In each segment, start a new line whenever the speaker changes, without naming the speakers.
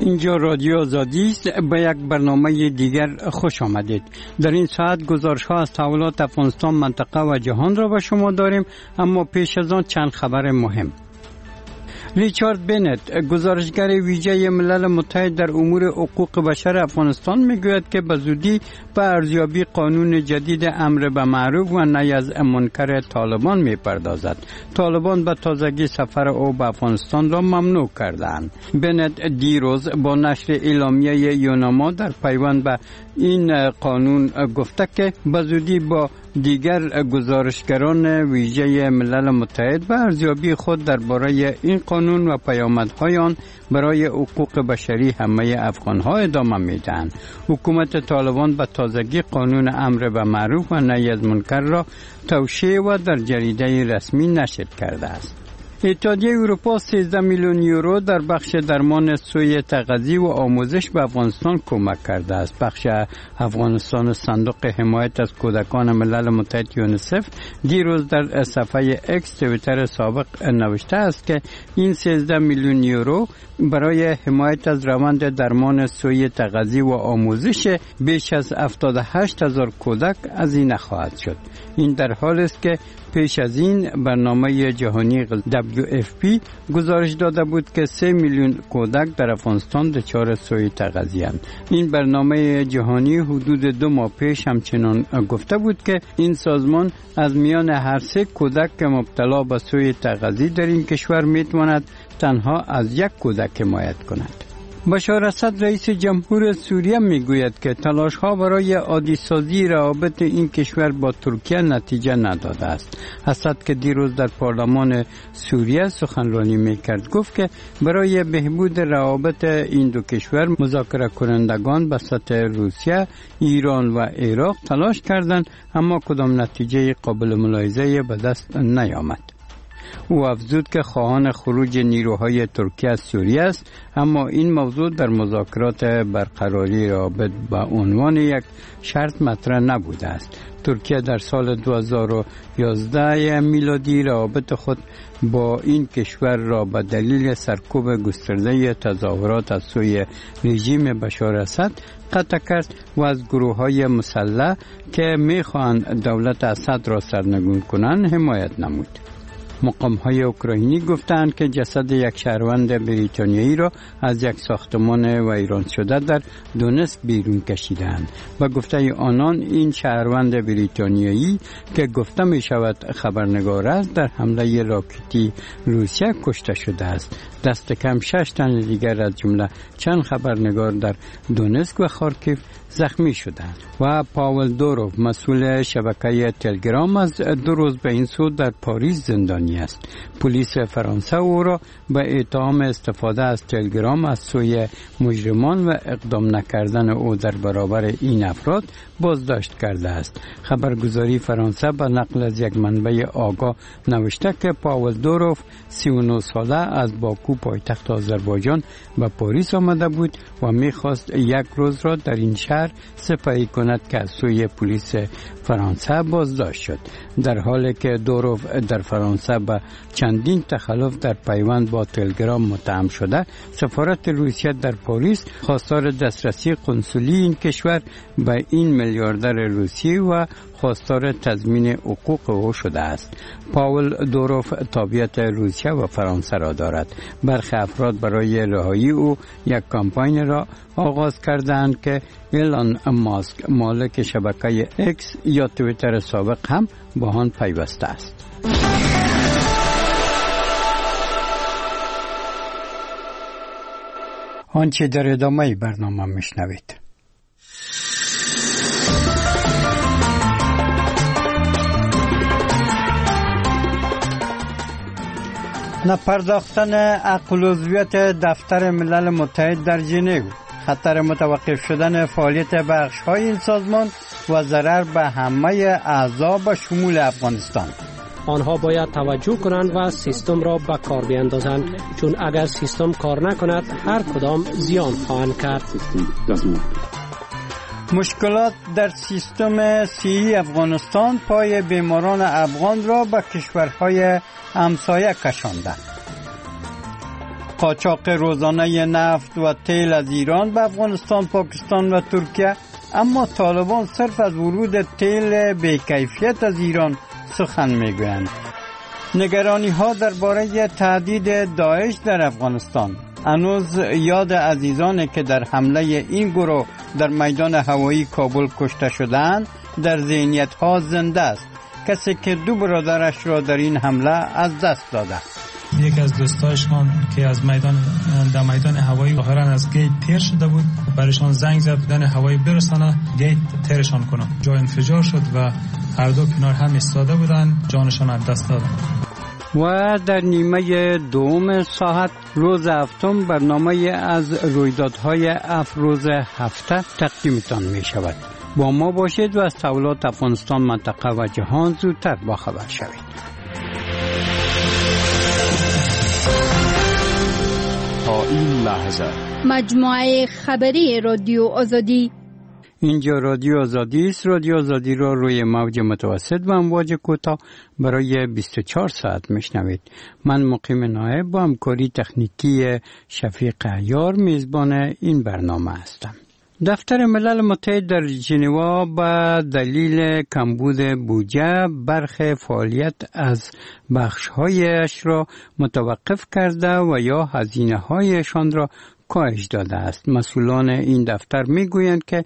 اینجا رادیو آزادی است. به یک برنامه دیگر خوش آمدید. در این ساعت گزارش‌ها از تحولات افغانستان، منطقه و جهان را به شما داریم، اما پیش از آن چند خبر مهم. ریچارد بنت، گزارشگر ویژه ملل متحد در امور حقوق بشر افغانستان، میگوید که به زودی به ارزیابی قانون جدید امر به معروف و نهی از منکر طالبان میپردازد. طالبان به تازگی سفر او به افغانستان را ممنوع کردند. بنت دیروز با نشر اعلامیه یوناما در پیوند به این قانون گفته که به زودی با دیگر گزارشگران ویژه ملل متحد به ارزیابی خود درباره این قانون و پیامدهای آن برای حقوق بشری همه افغانها ادامه میدهند. حکومت طالبان به تازگی قانون امر به معروف و نهی از منکر را توشیح و در جریده رسمی نشر کرده است. اتحادیه اروپا 13 میلیون یورو در بخش درمان سوی تغذیه و آموزش به افغانستان کمک کرده است. بخش افغانستان صندوق حمایت از کودکان ملل متحد یونیسف دیروز در صفحه اکس توییتر سابق نوشته است که این 13 میلیون یورو برای حمایت از روند درمان سوی تغذیه و آموزش بیش از 78,000 کودک هزینه خواهد شد. این در حالی است که پیش از این برنامه جهانی WFP گزارش داده بود که 3 میلیون کودک در افغانستان دچار سوء تغذیه اند. این برنامه جهانی حدود 2 ماه پیش همچنان گفته بود که این سازمان از میان هر 3 کودک که مبتلا به سوء تغذیه در این کشور میتواند تنها از 1 کودک حمایت کند. بشار اسد رئیس جمهور سوریه میگوید که تلاش‌ها برای عادی‌سازی روابط این کشور با ترکیه نتیجه نداده است. اسد که دیروز در پارلمان سوریه سخنرانی میکرد گفت که برای بهبود روابط این دو کشور مذاکره کنندگان به سطح روسیه، ایران و عراق تلاش کردند، اما کدام نتیجه قابل ملاحظه به دست نیامد. او افزود که خواهان خروج نیروهای ترکیه از سوریه است، اما این موضوع در مذاکرات برقراری روابط به عنوان یک شرط مطرح نبوده است. ترکیه در سال 2011 میلادی روابط خود با این کشور را به دلیل سرکوب گسترده تظاهرات از سوی رژیم بشار اسد قطع کرد و از گروه‌های مسلح که می‌خواهند دولت اسد را سرنگون کنند حمایت نمود. مقام‌های اوکراینی گفتند که جسد یک شهروند بریتانیایی را از یک ساختمان ویران شده در دونسک بیرون کشیدند. به گفته آنان این شهروند بریتانیایی که گفته می شود خبرنگار است در حمله راکتی روسیه کشته شده است. دست کم 6 تن دیگر از جمله چند خبرنگار در دونسک و خارکیف زخمی شدند. و پاول دوروف مسئول شبکه تلگرام از 2 روز به این سو در پاریس زندانی است. پلیس فرانسه او را به اتهام استفاده از تلگرام از سوی مجرمان و اقدام نکردن او در برابر این افراد بازداشت کرده است. خبرگزاری فرانسه به نقل از یک منبع آگاه نوشته که پاول دوروف 39 ساله از باکو پایتخت آذربایجان به پاریس آمده بود و می‌خواست 1 روز را در این شهر سپری کند که از سوی پلیس فرانسه بازداشت شد. در حالی که دوروف در فرانسه به چندین تخلف در پیوند با تلگرام متهم شده، سفارت روسیه در پاریس خواستار دسترسی قنسولی این کشور به این میلیاردر روسی و خواستار تضمین حقوق او شده است. پاول دوروف تابعیت روسیه و فرانسه را دارد. برخی افراد برای رهایی او یک کمپاین را آغاز کردند که ایلان ماسک مالک شبکه اکس یا توییتر سابق هم با آن پیوسته است. آنچه در ادامه برنامه میشنوید. نپرداختن عقل عضویت دفتر ملل متحد در ژنو، خطر متوقف شدن فعالیت بخش‌های این سازمان و ضرر به همه اعضا به شمول افغانستان.
آنها باید توجه کنند و سیستم را به کار بیندازند، چون اگر سیستم کار نکند هر کدام زیان خواهند کرد.
مشکلات در سیستم صحی افغانستان پای بیماران افغان را به کشورهای همسایه کشانده. قاچاق روزانه نفت و تیل از ایران به افغانستان، پاکستان و ترکیه، اما طالبان صرف از ورود تیل بی‌کیفیت از ایران سخن میگویند. نگرانی ها درباره تهدید داعش در افغانستان. هنوز یاد عزیزانی که در حمله این گروه در میدان هوایی کابل کشته شدند در ذهنیت ها زنده است. کسی که 2 برادرش را در این حمله از دست داده.
یکی از دوستایشان که از در میدان هوایی ظاهرا از گیت تیر شده بود، برایشان زنگ زد میدان هوایی برسانه گیت تیرشان کنه. جا انفجار شد و هر دو کنار هم ایستاده بودن، جانشان از دست دادن.
و در نیمه دوم ساعت روز هفتم برنامه از رویدادهای افروز هفته تقدیمتان می شود. با ما باشید و از تحولات افغانستان، منطقه و جهان زودتر باخبر شوید.
تا این لحظه
مجموعه خبری رادیو آزادی.
اینجا رادیو آزادی است. رادیو آزادی را روی موج متوسط و امواج کوتاه برای 24 ساعت میشنوید. من مقیم نایب با همکاری تکنیکی شفیق عیار میزبان این برنامه هستم. دفتر ملل متحد در ژنوا به دلیل کمبود بودجه برخی فعالیت از بخش‌هایش را متوقف کرده و یا هزینه‌هایشان را کاهش داده است. مسئولان این دفتر میگویند که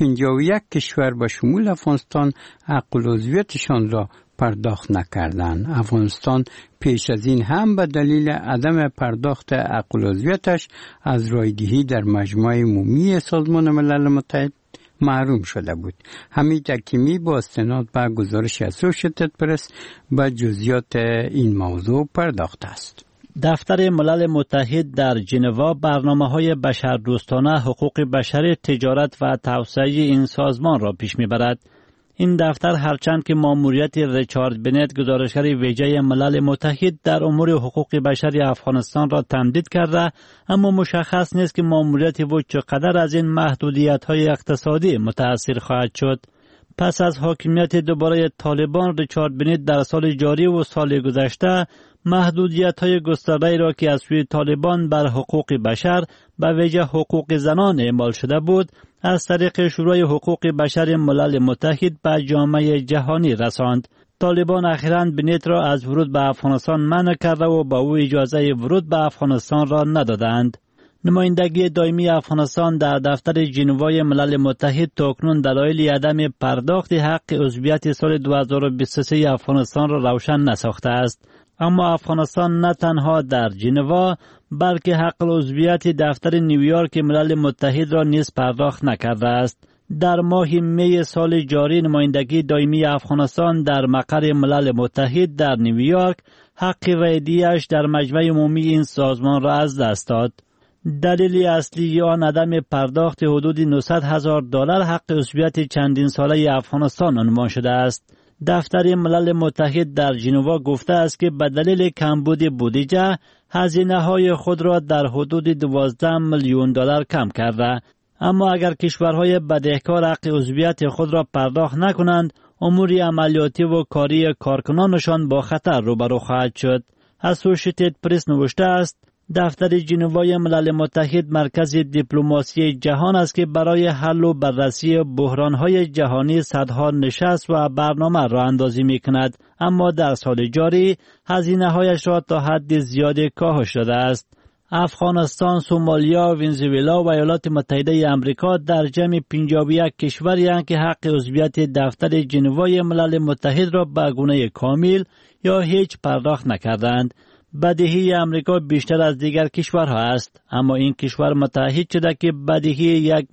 51 کشور به شمول افغانستان حق العضویتشان را پرداخت نکردند. افغانستان پیش از این هم به دلیل عدم پرداخت حق العضویتش از رایدهی در مجمع عمومی سازمان ملل متحد محروم شده بود. حمید حکیمی با استناد به گزارش اسوشییتد پرس به جزئیات این موضوع پرداخته است.
دفتر ملل متحد در ژنوا برنامه‌های بشردوستانه، حقوق بشری، تجارت و توسعه این سازمان را پیش می‌برد. این دفتر هرچند که ماموریت ریچارد بنت، گزارشگر ویژه ملل متحد در امور حقوق بشری افغانستان را تمدید کرده، اما مشخص نیست که ماموریت او چقدر از این محدودیت‌های اقتصادی متأثر خواهد شد. پس از حاکمیت دوباره طالبان، ریچارد بنت در سال جاری و سال گذشته محدودیت‌های گسترده را که از سوی طالبان بر حقوق بشر به ویژه حقوق زنان اعمال شده بود، از طریق شورای حقوق بشر ملل متحد به جامعه جهانی رساند. طالبان اخیراً بنت را از ورود به افغانستان منع کرده و با او اجازه ورود به افغانستان را ندادند. نمایندگی دائمی افغانستان در دفتر ژنوای ملل متحد تاکنون دلایل عدم پرداخت حق عضویت سال 2023 افغانستان را روشن نساخته است. اما افغانستان نه تنها در ژنوا بلکه حق عضویت دفتر نیویورک ملل متحد را نیز پرداخت نکرده است. در ماه می سال جاری نمایندگی دائمی افغانستان در مقر ملل متحد در نیویورک حق رایده‌اش در مجمع عمومی این سازمان را از دست داد. دلیل اصلی آن عدم پرداخت حدود $900,000 حق عضویت چندین ساله افغانستان عنوان شده است. دفتر ملل متحد در ژنوا گفته است که به دلیل کمبود بودجه هزینه‌های خود را در حدود $12 میلیون کم کرده. اما اگر کشورهای بدهکار حق عضویت خود را پرداخت نکنند، امور عملیاتی و کاری کارکنانشان با خطر روبرو خواهد شد. اسوشییتد پرس نوشته است دفتر ژنوای ملل متحد مرکز دیپلماسی جهان است که برای حل و بررسی بحران‌های جهانی صدها نشست و برنامه راه اندازی می‌کند، اما در سال جاری هزینه‌هایش را تا حد زیادی کاهش داده است. افغانستان، سومالیا، ونزوئلا و ایالات متحده آمریکا در جمع 51 کشوری هستند که حق عضویت دفتر ژنوای ملل متحد را به گونه کامل یا هیچ پرداخت نکردند. بدهی آمریکا بیشتر از دیگر کشورها است، اما این کشور متعهد شده که بدهی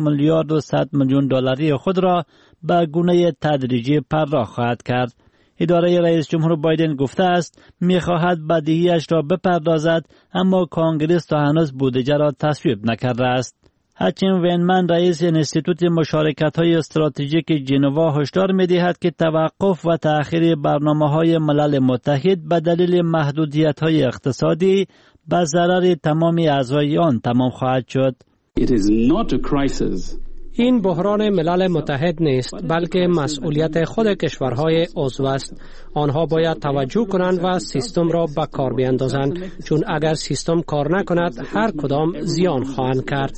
1,100,000,000 خود را به گونه تدریجی پرداخت خواهد کرد. اداره رئیس جمهور بایدن گفته است می‌خواهد بدهیش را بپردازد، اما کانگرس تا هنوز بودجه را تصویب نکرده است. هچین وینمن رئیس انستیتوت مشارکت‌های استراتژیک ژنوا هشدار می‌دهد که توقف و تأخیر برنامه‌های ملل متحد به دلیل محدودیت‌های اقتصادی به ضرر تمام اعضای آن تمام خواهد شد.
It is not a crisis
این بحران ملل متحد نیست بلکه مسئولیت خود کشورهای عضو است. آنها باید توجه کنند و سیستم را به کار بیندازند، چون اگر سیستم کار نکند هر کدام زیان خواهند کرد.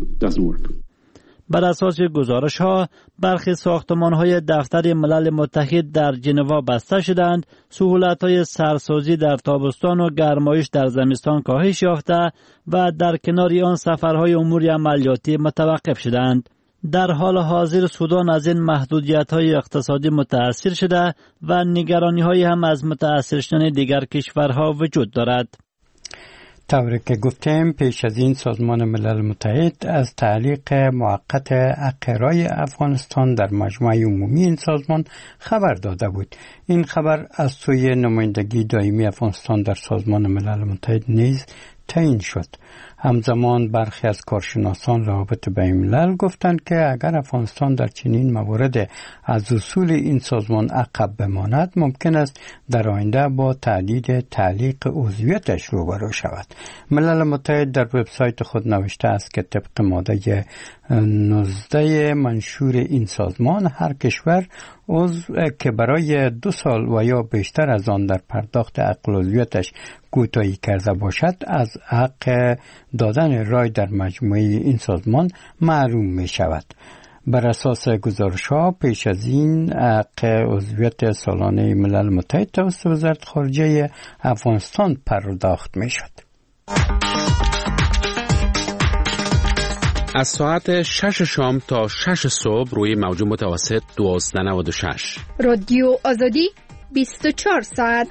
بر اساس گزارش ها برخی ساختمان های دفتر ملل متحد در ژنوا بسته شدند، سهولت های سرسازی در تابستان و گرمایش در زمستان کاهش یافته و در کنار آن سفرهای امور عملیاتی متوقف شدند. در حال حاضر سودان از این محدودیت های اقتصادی متاثر شده و نگرانی های هم از متاثر شدن دیگر کشورها وجود دارد.
طوری که گفتیم پیش از این سازمان ملل متحد از تعلیق موقت اقرای افغانستان در مجمع عمومی این سازمان خبر داده بود. این خبر از سوی نمایندگی دائمی افغانستان در سازمان ملل متحد نیز تعیین شد. همزمان برخی از کارشناسان رابطه بین الملل گفتند که اگر افغانستان در چنین موارد از اصول این سازمان عقب بماند ممکن است در آینده با تهدید تعلیق عضویتش روبرو شود. ملل متحد در وبسایت خود نوشته است که طبق ماده 19 منشور این سازمان هر کشور عضو که برای 2 سال و یا بیشتر از آن در پرداخت حق عضویتش کوتاهی کرده باشد از حق دادن رای در مجموعه این سازمان محروم می شود. بر اساس گزارش‌ها پیش از این حق عضویت سالانه ملل متحد توسط وزارت خارجه افغانستان پرداخت می شد.
از ساعت 6 شام تا 6 صبح روی موج متوسط 1296
رادیو آزادی 24 ساعت.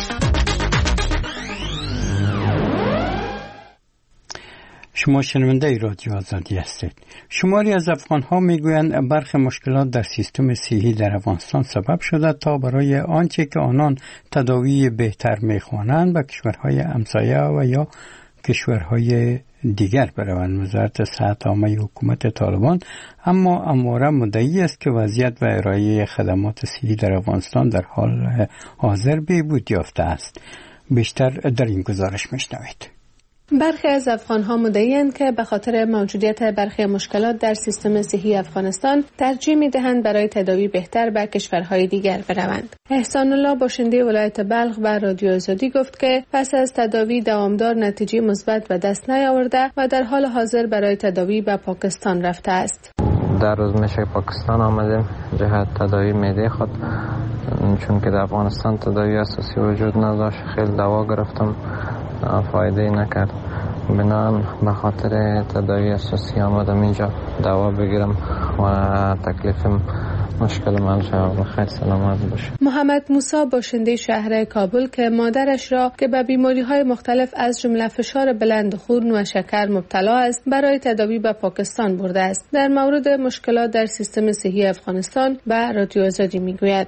شما شنونده رادیو آزادی هستید. شماری از افغان‌ها میگویند برخی مشکلات در سیستم صحی در افغانستان سبب شده تا برای آنچه که آنان تداوی بهتر می‌خوانند به کشورهای همسایه و یا کشورهای دیگر بروند. وزارت صحت عامه حکومت طالبان اما همواره مدعی است که وضعیت و ارائه خدمات صحی در افغانستان در حال حاضر بهبود یافته است. بیشتر در این گزارش میشنوید.
برخی از افغان‌ها مدعی‌اند که به خاطر موجودیت برخی مشکلات در سیستم صحی افغانستان ترجیح می‌دهند برای تداوی بهتر به کشورهای دیگر بروند. احسان الله باشنده ولایت بلخ به رادیو آزادی گفت که پس از تداوی دوامدار نتیجه مثبت به دست نیاورده و در حال حاضر برای تداوی به پاکستان رفته است.
در روز میشه پاکستان آمدیم جهت تداوی معده خود، چون که در افغانستان تداوی اساسی وجود نداشت. خیلی دوا گرفتم فایده نکرد، بنابراین به خاطر تداوی اساسی آمدم اینجا دوا بگیرم و تکلیفم مشکل من شد. خیر سلامت باشه.
محمد موسی باشنده شهر کابل که مادرش را که به بیماری‌های مختلف از جمله فشار بلند خون و شکر مبتلا است برای تداوی به پاکستان برده است. در مورد مشکلات در سیستم صحی افغانستان به رادیو آزادی میگوید: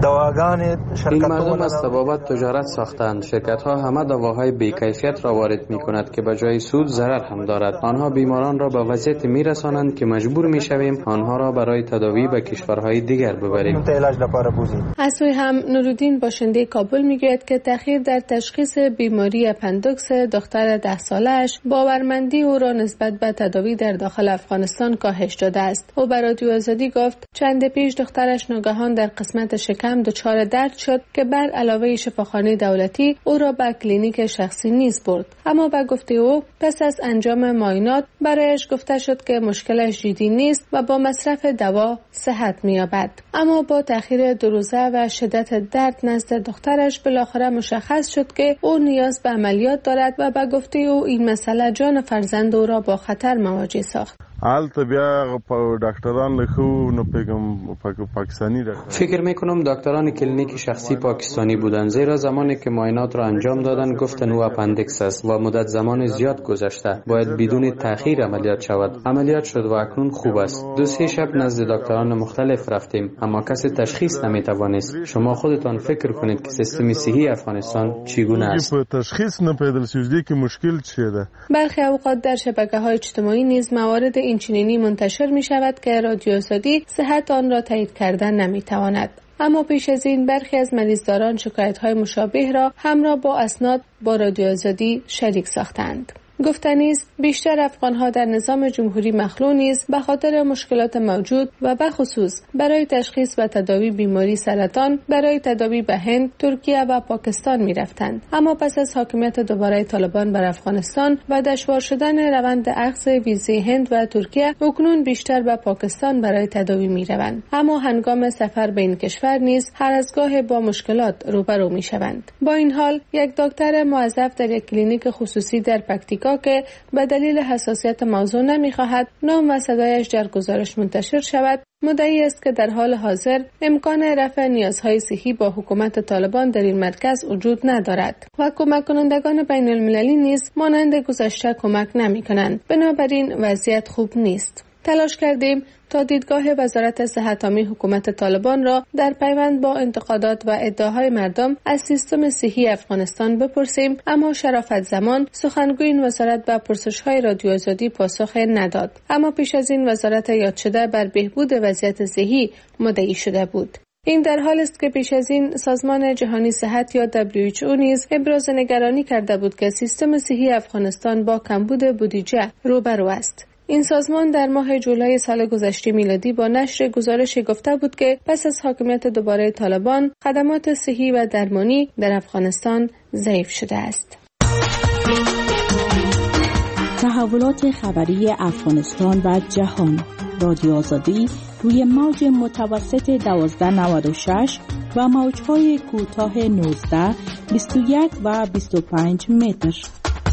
این مردم از طبابت تجارت ساختند. شرکت ها همه دواهای بی‌کیفیت را وارد می کند که به جای سود ضرر هم دارد. آنها بیماران را به وضعیت می رسانند که مجبور می شویم آنها را برای تداوی به کشورهای دیگر ببریم.
از سوی هم نورالدین باشنده کابل می گوید که تأخیر در تشخیص بیماری اپندوکس دختر 10 سالش باورمندی او را نسبت به تداوی در داخل افغانستان کاهش داده است. او به رادیو آزادی گفت چند پیش دخترش ناگهان در قسمت شکم دچار درد شد که بر علاوه شفاخانه دولتی او را به کلینیک شخصی نیز برد، اما به گفته او پس از انجام معاینات برایش گفته شد که مشکلش جدی نیست و با مصرف دوا صحت می‌یابد. اما با تأخیر 2 روزه و شدت درد نزد دخترش بالاخره مشخص شد که او نیاز به عملیات دارد و به گفته او این مسئله جان فرزند او را با خطر مواجه ساخت.
فکر میکنم دکتران کلینیک شخصی پاکستانی بودند، زیرا زمانی که معاینات را انجام دادن گفتن او اپندیکس است و مدت زمان زیاد گذشته، باید بدون تأخیر عملیات شود. عملیات شد و اکنون خوب است. 2-3 شب نزد دکتران مختلف رفتیم اما کسی تشخیص نمیتوانست. شما خودتان فکر کنید که سیستم صحی افغانستان چگونه است.
برخی اوقات در شبکه‌های اجتماعی نیز موارد اینچنینی منتشر می شود که رادیو آزادی صحت آن را تایید کردن نمی تواند. اما پیش از این برخی از مریضداران شکایت‌های مشابه را همراه با اسناد با رادیو آزادی شریک ساختند. گفتنی است بیشتر افغان‌ها در نظام جمهوری مخلوع نیز به خاطر مشکلات موجود و به خصوص برای تشخیص و تداوی بیماری سرطان برای تداوی به هند، ترکیه و پاکستان می‌رفتند. اما پس از حاکمیت دوباره طالبان بر افغانستان و دشوار شدن روند اخذ ویزه هند و ترکیه، اکنون بیشتر به پاکستان برای تداوی می‌روند. اما هنگام سفر به این کشور نیز هر از گاه با مشکلات روبرو می‌شوند. با این حال یک دکتر موظف در یک کلینیک خصوصی در پکتیکا که به دلیل حساسیت موضوع نمی‌خواهد نام و صدایش در گزارش منتشر شود، مدعی است که در حال حاضر امکان رفع نیازهای صحی با حکومت طالبان در این مرکز وجود ندارد و کمک کنندگان بین المللی نیز مانند گذشته کمک نمی‌کنند. بنابراین وضعیت خوب نیست. تلاش کردیم تا دیدگاه وزارت صحت عامه حکومت طالبان را در پیوند با انتقادات و ادعاهای مردم از سیستم صحی افغانستان بپرسیم، اما شرافت زمان سخنگوی این وزارت به پرسش‌های رادیو آزادی پاسخ نداد. اما پیش از این وزارت یاد شده بر بهبود وضعیت صحی مدعی شده بود. این در حال است که پیش از این سازمان جهانی صحت یا WHO نیز ابراز نگرانی کرده بود که سیستم صحی افغانستان با کمبود بودجه روبرو است. این سازمان در ماه جولای سال گذشته میلادی با نشر گزارشی گفته بود که پس از حاکمیت دوباره طالبان خدمات صحی و درمانی در افغانستان ضعیف شده است.
تحولات خبری افغانستان و جهان، رادیو آزادی روی موج متوسط 1296 و موج‌های کوتاه 19، 21 و 25 متر.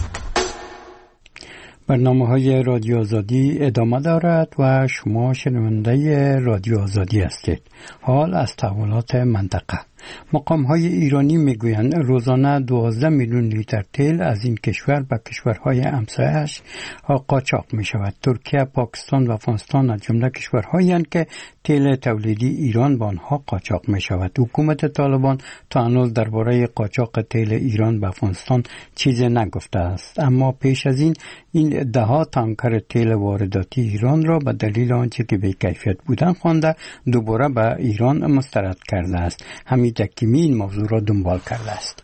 برنامه‌های رادیو آزادی ادامه دارد و شما شنونده رادیو آزادی هستید. حال از تحولات منطقه. مقام‌های ایرانی میگویند روزانه 12 میلیون لیتر تیل از این کشور به کشورهای همسایه‌اش قاچاق می‌شود. ترکیه، پاکستان و افغانستان از جمله کشورهایی هستند که تیل تولیدی ایران به آنها قاچاق می‌شود. حکومت طالبان تا هنوز درباره قاچاق تیل ایران به افغانستان چیزی نگفته است، اما پیش از این ده‌ها تانکر تیل وارداتی ایران را به دلیل آنچه که بی‌کیفیت بودن خوانده دوباره به ایران مسترد کرده است. حمید حکیمی این موضوع را دنبال کرده است.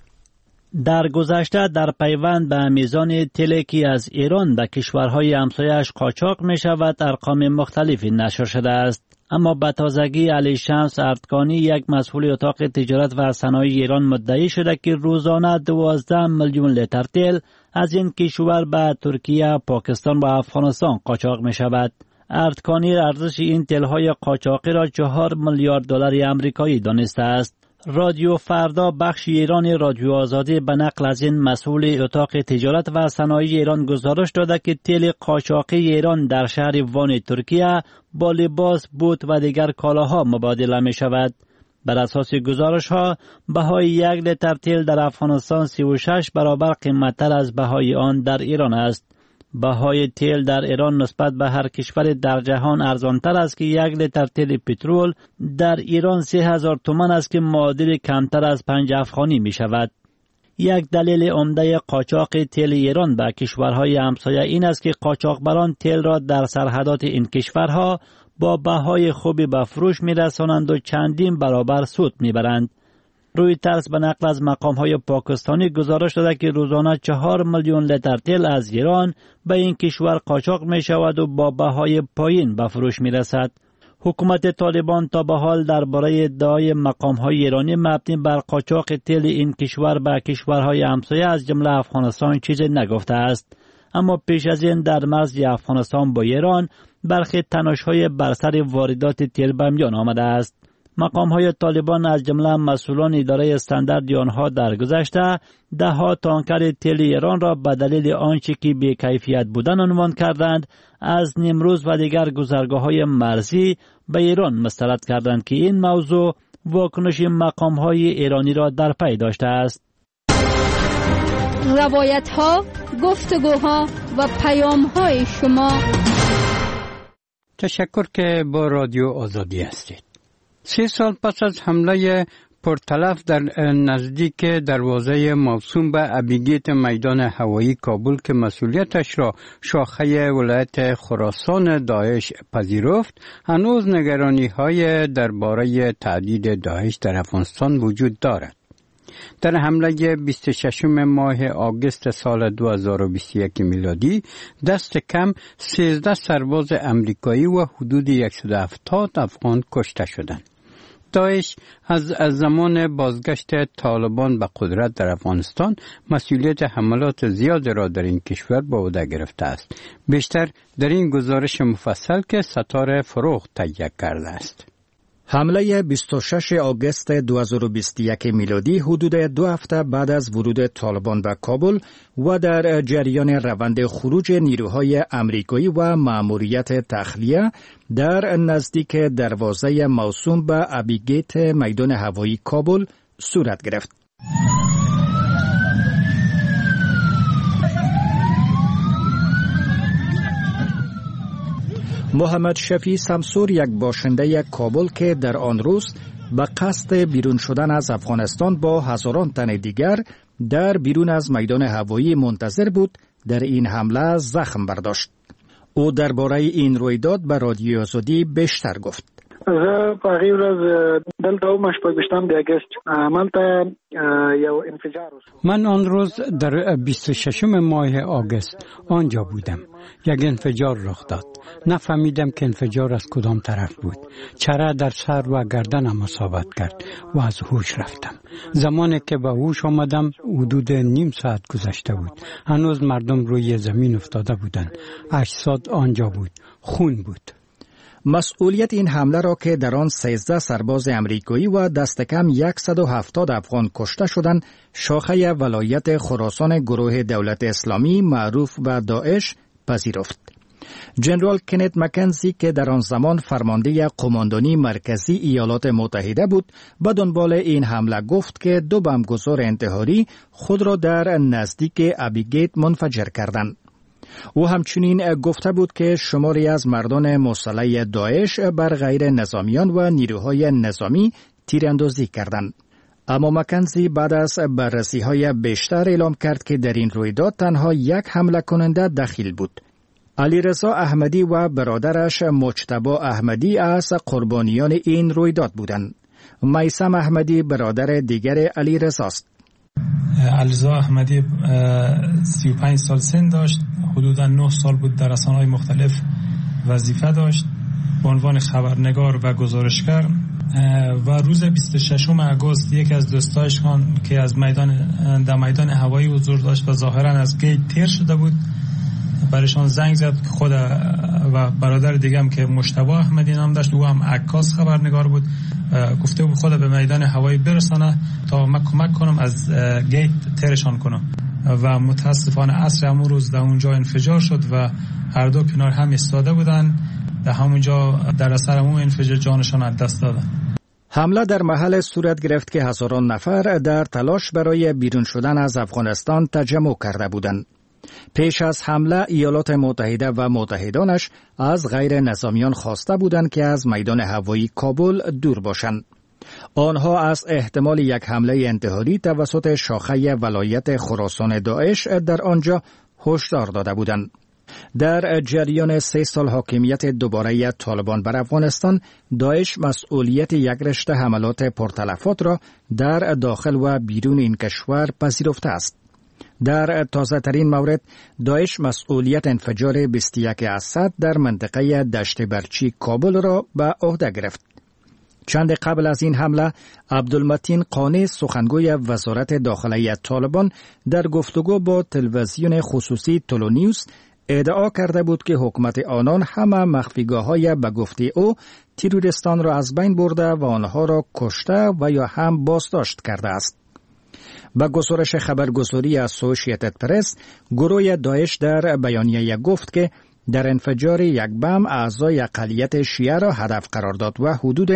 در گذشته در پیوند به میزان تیلی که از ایران به کشورهای همسایه‌اش قاچاق می شود ارقام مختلفی نشر شده است. اما به تازگی علی شمس اردکانی، یک مسئول اتاق تجارت و صنایع ایران، مدعی شده که روزانه 12 میلیون لیتر تیل از این کشور به ترکیه، پاکستان و افغانستان قاچاق می شود. اردکانی ارزش این تیل‌های قاچاقی را 4 میلیارد دلار آمریکایی دانسته است. رادیو فردا بخش ایران رادیو آزادی به نقل از این مسئول اتاق تجارت و صنایع ایران گزارش داده که تیل قاچاقی ایران در شهر وان ترکیه با لباس، بوت و دیگر کالاها مبادله می شود. بر اساس گزارش ها بهای 1 لیتر تیل در افغانستان 36 برابر قیمت‌تر از بهای آن در ایران است. بهای تیل در ایران نسبت به هر کشور در جهان ارزانتر است که 1 لیتر تیل پترول در ایران 3000 تومان است که معادل کمتر از 5 افغانی می شود. یک دلیل عمده قاچاق تیل ایران به کشورهای همسایه این است که قاچاقبران تیل را در سرحدات این کشورها با بهای خوبی به فروش می رسانند و چندین برابر سود می برند. روی ترس به نقل از مقام‌های پاکستانی گزارش داده که روزانه 4 میلیون لیتر تیل از ایران به این کشور قاچاق می شود و با بهای پایین به فروش می رسد. حکومت طالبان تا به حال درباره ادعای مقام‌های ایرانی مبنی بر قاچاق تیل این کشور به کشورهای همسایه از جمله افغانستان چیزی نگفته است. اما پیش از این در مرز افغانستان با ایران برخی تنش‌های بر سر واردات تیل به میان آمده است. مقام‌های طالبان از جمله مسئولان اداره استاندارد آنها در گذشته 10 تانکر تیل ایران را به دلیل آنچه که بی‌کیفیت بودن عنوان کردند از نیمروز و دیگر گذرگاه‌های مرزی به ایران مسترد کردند که این موضوع واکنش مقام‌های ایرانی را در پی داشته است.
روایت‌ها، گفتگوها و پیام‌های شما.
تشکر که با رادیو آزادی هستید. 3 سال پس از حمله پرتلف در نزدیک دروازه موسوم به ابیگیت میدان هوایی کابل که مسئولیتش را شاخه ولایت خراسان داعش پذیرفت، هنوز نگرانی‌های درباره تهدید داعش در افغانستان وجود دارد. در حمله 26 ماه آگوست سال 2021 میلادی دست کم 13 سرباز امریکایی و حدود 170 افغان کشته شدند. داعش از زمان بازگشت طالبان به قدرت در افغانستان مسئولیت حملات زیاد را در این کشور به عهده گرفته است. بیشتر در این گزارش مفصل که ستاره فروغ تهیه کرده است.
حمله 26 آگوست 2021 میلادی حدود 2 هفته بعد از ورود طالبان به کابل و در جریان روند خروج نیروهای امریکایی و مأموریت تخلیه در نزدیک دروازه موسوم به ابیگیت میدان هوایی کابل صورت گرفت. محمد شفیع سمسور یک باشنده کابل که در آن روز به قصد بیرون شدن از افغانستان با هزاران تن دیگر در بیرون از میدان هوایی منتظر بود، در این حمله زخم برداشت. او درباره این رویداد به رادیو آزادی بیشتر گفت.
زه په هغې ورځ دلته وم 28 د اګست هملته یو انفجار وشو.
من آن روز در 26 ماه آگوست آنجا بودم. یک انفجار رخ داد. نفهمیدم که انفجار از کدام طرف بود. چره در سر و گردنم اصابت کرد و از هوش رفتم. زمانی که به هوش آمدم حدود نیم ساعت گذشته بود. هنوز مردم روی زمین افتاده بودند. اجساد آنجا بود. خون بود.
مسئولیت این حمله را که در آن 13 سرباز امریکایی و دست کم 170 افغان کشته شدند، شاخه ولایت خراسان گروه دولت اسلامی معروف به داعش پذیرفت. جنرال کنت مکنزی که در آن زمان فرمانده قماندانی مرکزی ایالات متحده بود، به دنبال این حمله گفت که 2 بمبگذار انتحاری خود را در نزدیک ابیگیت منفجر کردند. او همچنین گفته بود که شماری از مردان مسلح داعش بر غیر نظامیان و نیروهای نظامی تیراندازی کردند. اما مکنزی بعد از بررسی‌های بیشتر اعلام کرد که در این رویداد تنها یک حمله کننده دخیل بود. علیرضا احمدی و برادرش مجتبی احمدی از قربانیان این رویداد بودند. میثم احمدی برادر دیگر علیرضا است.
علیرضا احمدی 35 سال سن داشت، حدوداً 9 سال بود در رسانه‌های مختلف وظیفه داشت به عنوان خبرنگار و گزارشگر و روز 26 آگوست یکی از دوستایش که از میدان هوایی حضور داشت و ظاهراً از گیت تیر شده بود برایشان زنگ زد. خود و برادر دیگه هم که مجتبی احمدی نام داشت، او هم عکاس خبرنگار بود، گفته بود خود به میدان هوایی برسانه تا من کمک کنم از گیت تیرشان کنم و متاسفانه عصر همون روز در اونجا انفجار شد و هر دو کنار هم ایستاده بودن. در همونجا در اثر همون انفجار جانشان از دست دادن.
حمله در محل صورت گرفت که هزاران نفر در تلاش برای بیرون شدن از افغانستان تجمع کرده بودند. پیش از حمله ایالات متحده و متحدانش از غیر نظامیان خواسته بودند که از میدان هوایی کابل دور باشند. آنها از احتمال یک حمله انتحاری توسط شاخه ولایت خراسان داعش در آنجا هشدار داده بودند. در جریان 3 سال حاکمیت دوباره طالبان بر افغانستان، داعش مسئولیت یک رشته حملات پرتلفات را در داخل و بیرون این کشور پذیرفته است. در تازه ترین مورد، داعش مسئولیت انفجار 21 اسد در منطقه دشت برچی کابل را به عهده گرفت. چند قبل از این حمله، عبدالمتین قانی سخنگوی وزارت داخلی طالبان در گفتگو با تلویزیون خصوصی تولونیوس ادعا کرده بود که حکومت آنان همه مخفیگاه‌های به گفته او تروریستان را از بین برده و آنها را کشته و یا هم بازداشت کرده است. با گزارش خبرگزاری اسوسییتد پرس، گروه داعش در بیانیه گفت که در انفجار یک بم اعضای اقلیت شیعه را هدف قرار داد و حدود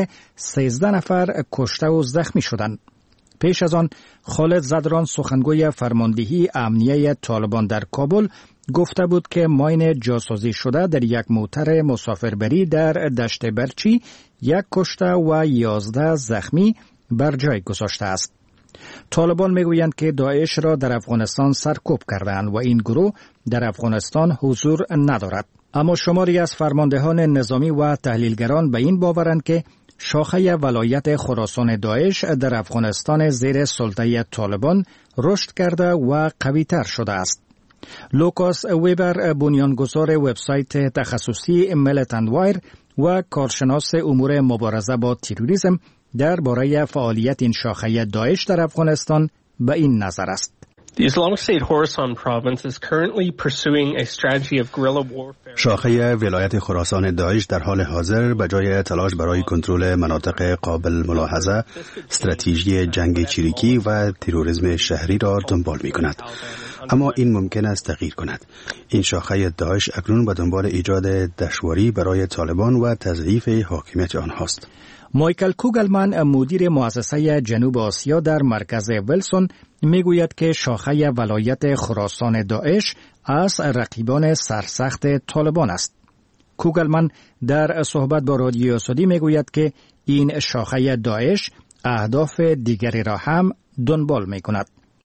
13 نفر کشته و زخمی شدند. پیش از آن، خالد زدران سخنگوی فرماندهی امنیه طالبان در کابل گفته بود که ماین جاسوزی شده در یک موتر مسافربری در دشت برچی 1 کشته و 11 زخمی بر جای گذاشته است. طالبان میگویند که داعش را در افغانستان سرکوب کردند و این گروه در افغانستان حضور ندارد. اما شماری از فرماندهان نظامی و تحلیلگران به این باورند که شاخه ولایت خراسان داعش در افغانستان زیر سلطه طالبان رشد کرده و قوی‌تر شده است. لوکاس ویبر، بنیانگذار وبسایت تخصصی میلیتنت وایر و کارشناس امور مبارزه با تروریسم، درباره فعالیت این شاخه داعش در افغانستان به این نظر است.
The Islamic State Khorasan province is currently pursuing a strategy of guerrilla warfare.
شاخه ولایت خراسان داعش در حال حاضر به جای تلاش برای کنترل مناطق قابل ملاحظه، استراتژی جنگ چریکی و تروریسم شهری را دنبال می کند. اما این ممکن است تغییر کند. این شاخه داعش اکنون به دنبال ایجاد دشواری برای طالبان و تضعیف حاکمیت آنهاست.
مایکل کوگلمن، مدیر مؤسسه جنوب آسیا در مرکز ویلسون، میگوید که شاخه ولایت خراسان داعش از رقیبان سرسخت طالبان است. کوگلمن در صحبت با رادیو آزادی میگوید که این شاخه داعش اهداف دیگری را هم دنبال میکند.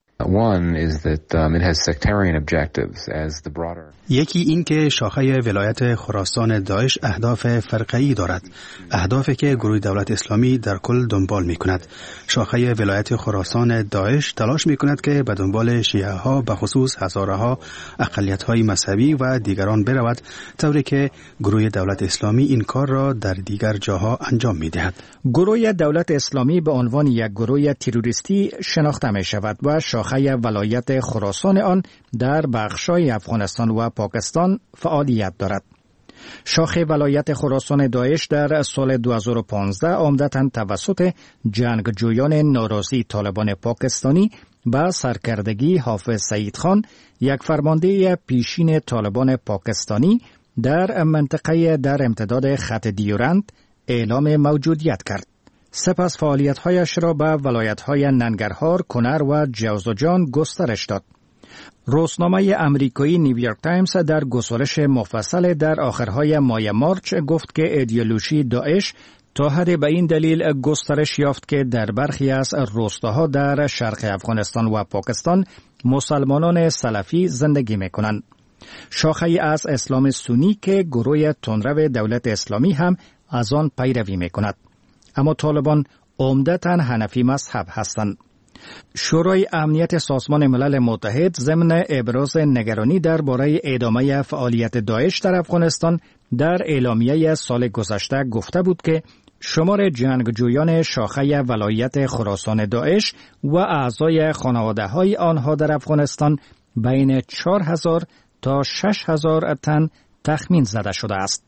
یکی این که شاخه ولایت خراسان داعش اهداف فرقه‌ای دارد، اهدافی که گروه دولت اسلامی در کل دنبال می کند. شاخه ولایت خراسان داعش تلاش می کند که به دنبال شیعه ها، به خصوص هزاره ها، اقلیت های مذهبی و دیگران برود، طوری که گروه دولت اسلامی این کار را در دیگر جاها انجام می دهد.
گروه دولت اسلامی به عنوان یک گروه تروریستی شناخته می شود و شاخه ولایت خراسان آن در بخش‌های افغانستان و پاکستان فعالیت دارد. شاخه ولایت خراسان داعش در سال 2015 عمدتاً توسط جنگجویان ناراضی طالبان پاکستانی با سرکردگی حافظ سعید خان، یک فرمانده پیشین طالبان پاکستانی، در منطقه در امتداد خط دیورند اعلام موجودیت کرد. سپس فعالیت‌هایش را به ولایت‌های ننگرهار، کنر و جوزجان گسترش داد. روزنامه امریکایی نیویورک تایمز در گزارش مفصل در آخرهای ماه مارچ گفت که ایدئولوژی داعش تا حد به این دلیل گسترش یافت که در برخی از روستاها در شرق افغانستان و پاکستان مسلمانان سلفی زندگی می‌کنند. شاخه از اسلام سنی که گروه تندرو دولت اسلامی هم از آن پیروی می‌کند. اما طالبان عمدتاً حنفی مذهب هستند. شورای امنیت سازمان ملل متحد ضمن ابراز نگرانی درباره ادامه فعالیت داعش در افغانستان در اعلامیه سال گذشته گفته بود که شمار جنگجویان شاخه ولایت خراسان داعش و اعضای خانواده‌های آنها در افغانستان بین 4000 تا 6000 تن تخمین زده شده است.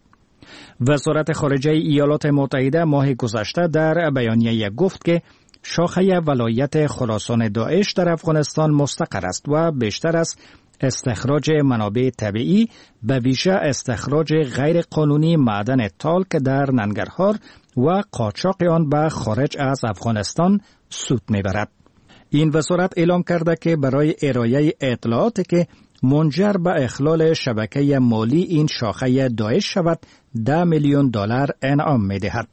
وزارت خارجه ایالات متحده ماه گذشته در بیانیه گفت که شاخه ولایت خراسان داعش در افغانستان مستقر است و بیشتر از استخراج منابع طبیعی، به ویژه استخراج غیر قانونی معدن تالک در ننگرهار و قاچاق آن به خارج از افغانستان سود میبرد. این وزارت اعلام کرده که برای ارائه اطلاعاتی که منجر به اخلال شبکه مالی این شاخه داعش شود 10 میلیون دلار انعام می‌دهد.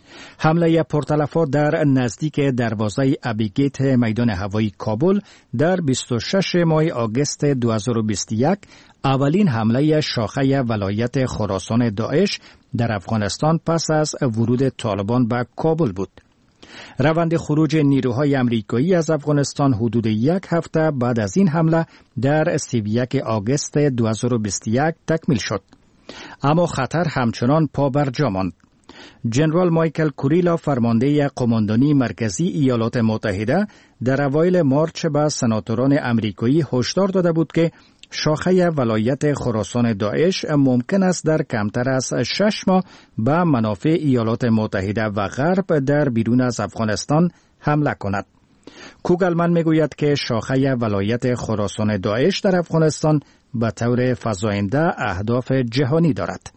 حمله پرتلفات در نزدیک دروازه ابیگیت میدان هوایی کابل در 26 ماه آگوست 2021 اولین حمله شاخه ولایت خراسان داعش در افغانستان پس از ورود طالبان به کابل بود. روند خروج نیروهای امریکایی از افغانستان حدود یک هفته بعد از این حمله در 31 آگوست 2021 تکمیل شد. اما خطر همچنان پابرجا ماند. جنرال مایکل کوریلا، فرمانده قماندانی مرکزی ایالات متحده، در اوایل مارچ به سناتوران امریکایی هشدار داده بود که شاخه ولایت خراسان داعش ممکن است در کمتر از 6 ماه به منافع ایالات متحده و غرب در بیرون از افغانستان حمله کند. کوگلمن میگوید که شاخه ولایت خراسان داعش در افغانستان به طور فزاینده اهداف جهانی دارد.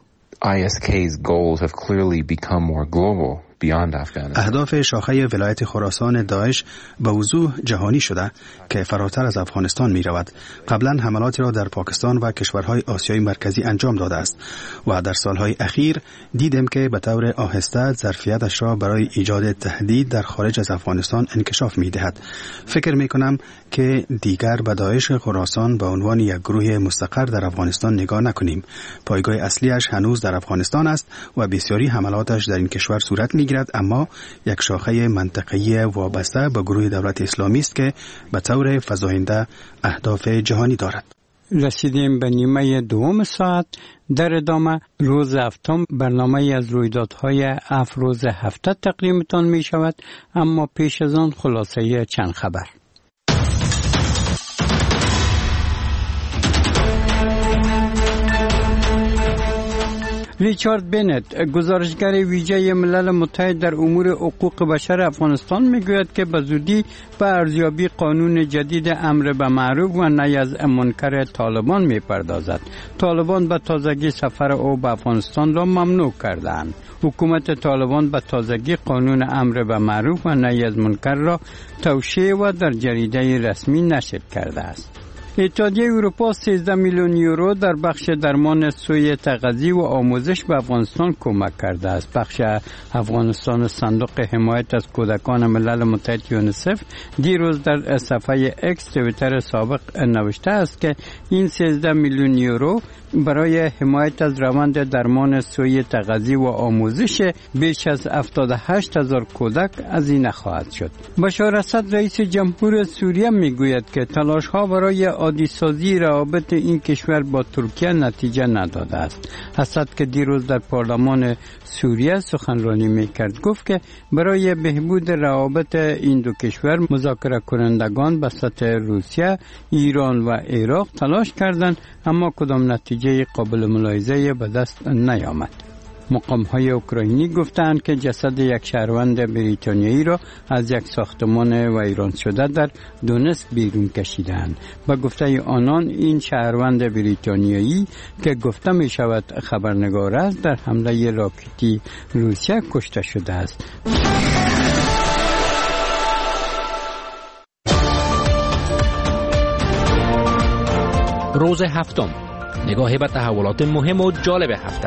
ISK's goals have clearly become more global beyond Afghanistan.
اهداف شاخه ولایت خراسان داعش به وضوح جهانی شده که فراتر از افغانستان می رود. قبلا حملاتی را در پاکستان و کشورهای آسیای مرکزی انجام داده است و در سالهای اخیر دیدیم که به طور آهسته ظرفیتش را برای ایجاد تهدید در خارج از افغانستان انکشاف می دهد. فکر می کنم که دیگر به داعش خراسان به عنوان یک گروه مستقر در افغانستان نگاه نکنیم. پایگاه اصلیش هنوز در افغانستان است و بسیاری حملاتش در این کشور صورت می میگیرد، اما یک شاخه منطقه‌ای وابسته به گروه دولت اسلامی است که به طور فزاینده اهداف جهانی دارد.
رسیدیم به نیمه دوم ساعت. در ادامه روز هفتم برنامه از رویدادهای افروز هفته تقدیمتان می شود، اما پیش از آن خلاصه چند خبر. ریچارد بنت، گزارشگر ویژه ملل متحد در امور حقوق بشر افغانستان، میگوید که به زودی به ارزیابی قانون جدید امر به معروف و نهی از منکر طالبان میپردازد. طالبان به تازگی سفر او به افغانستان را ممنوع کردند. حکومت طالبان به تازگی قانون امر به معروف و نهی از منکر را توشیح و در جریده رسمی نشر کرده است. اتحادیه اروپا 13 میلیون یورو در بخش درمان سوی تغذیه و آموزش به افغانستان کمک کرده است. بخش افغانستان صندوق حمایت از کودکان ملل متحد یونیسف دیروز در صفحه اکس توییتر سابق نوشته است که این 13 میلیون یورو برای حمایت از روند درمان سوی تغذیه و آموزش بیش از 78,000 کودک هزینه خواهد شد. بشار اسد رئیس جمهور سوریه میگوید که تلاش‌ها برای عادی سازی روابط این کشور با ترکیه نتیجه نداده است. اسد که دیروز در پارلمان سوریه سخنرانی میکرد گفت که برای بهبود روابط این دو کشور مذاکره کنندگان به سطح روسیه، ایران و عراق تلاش کردند، اما کدام نتیجه قابل ملاحظه به دست نیامد. مقام‌های اوکراینی گفتند که جسد یک شهروند بریتانیایی را از یک ساختمان ویران شده در دونسک بیرون کشیدند. به گفته آنان این شهروند بریتانیایی که گفته می شود خبرنگار است در حمله راکتی روسیه کشته شده است.
روز هفتم، نگاهی به تحولات مهم و جالب هفته.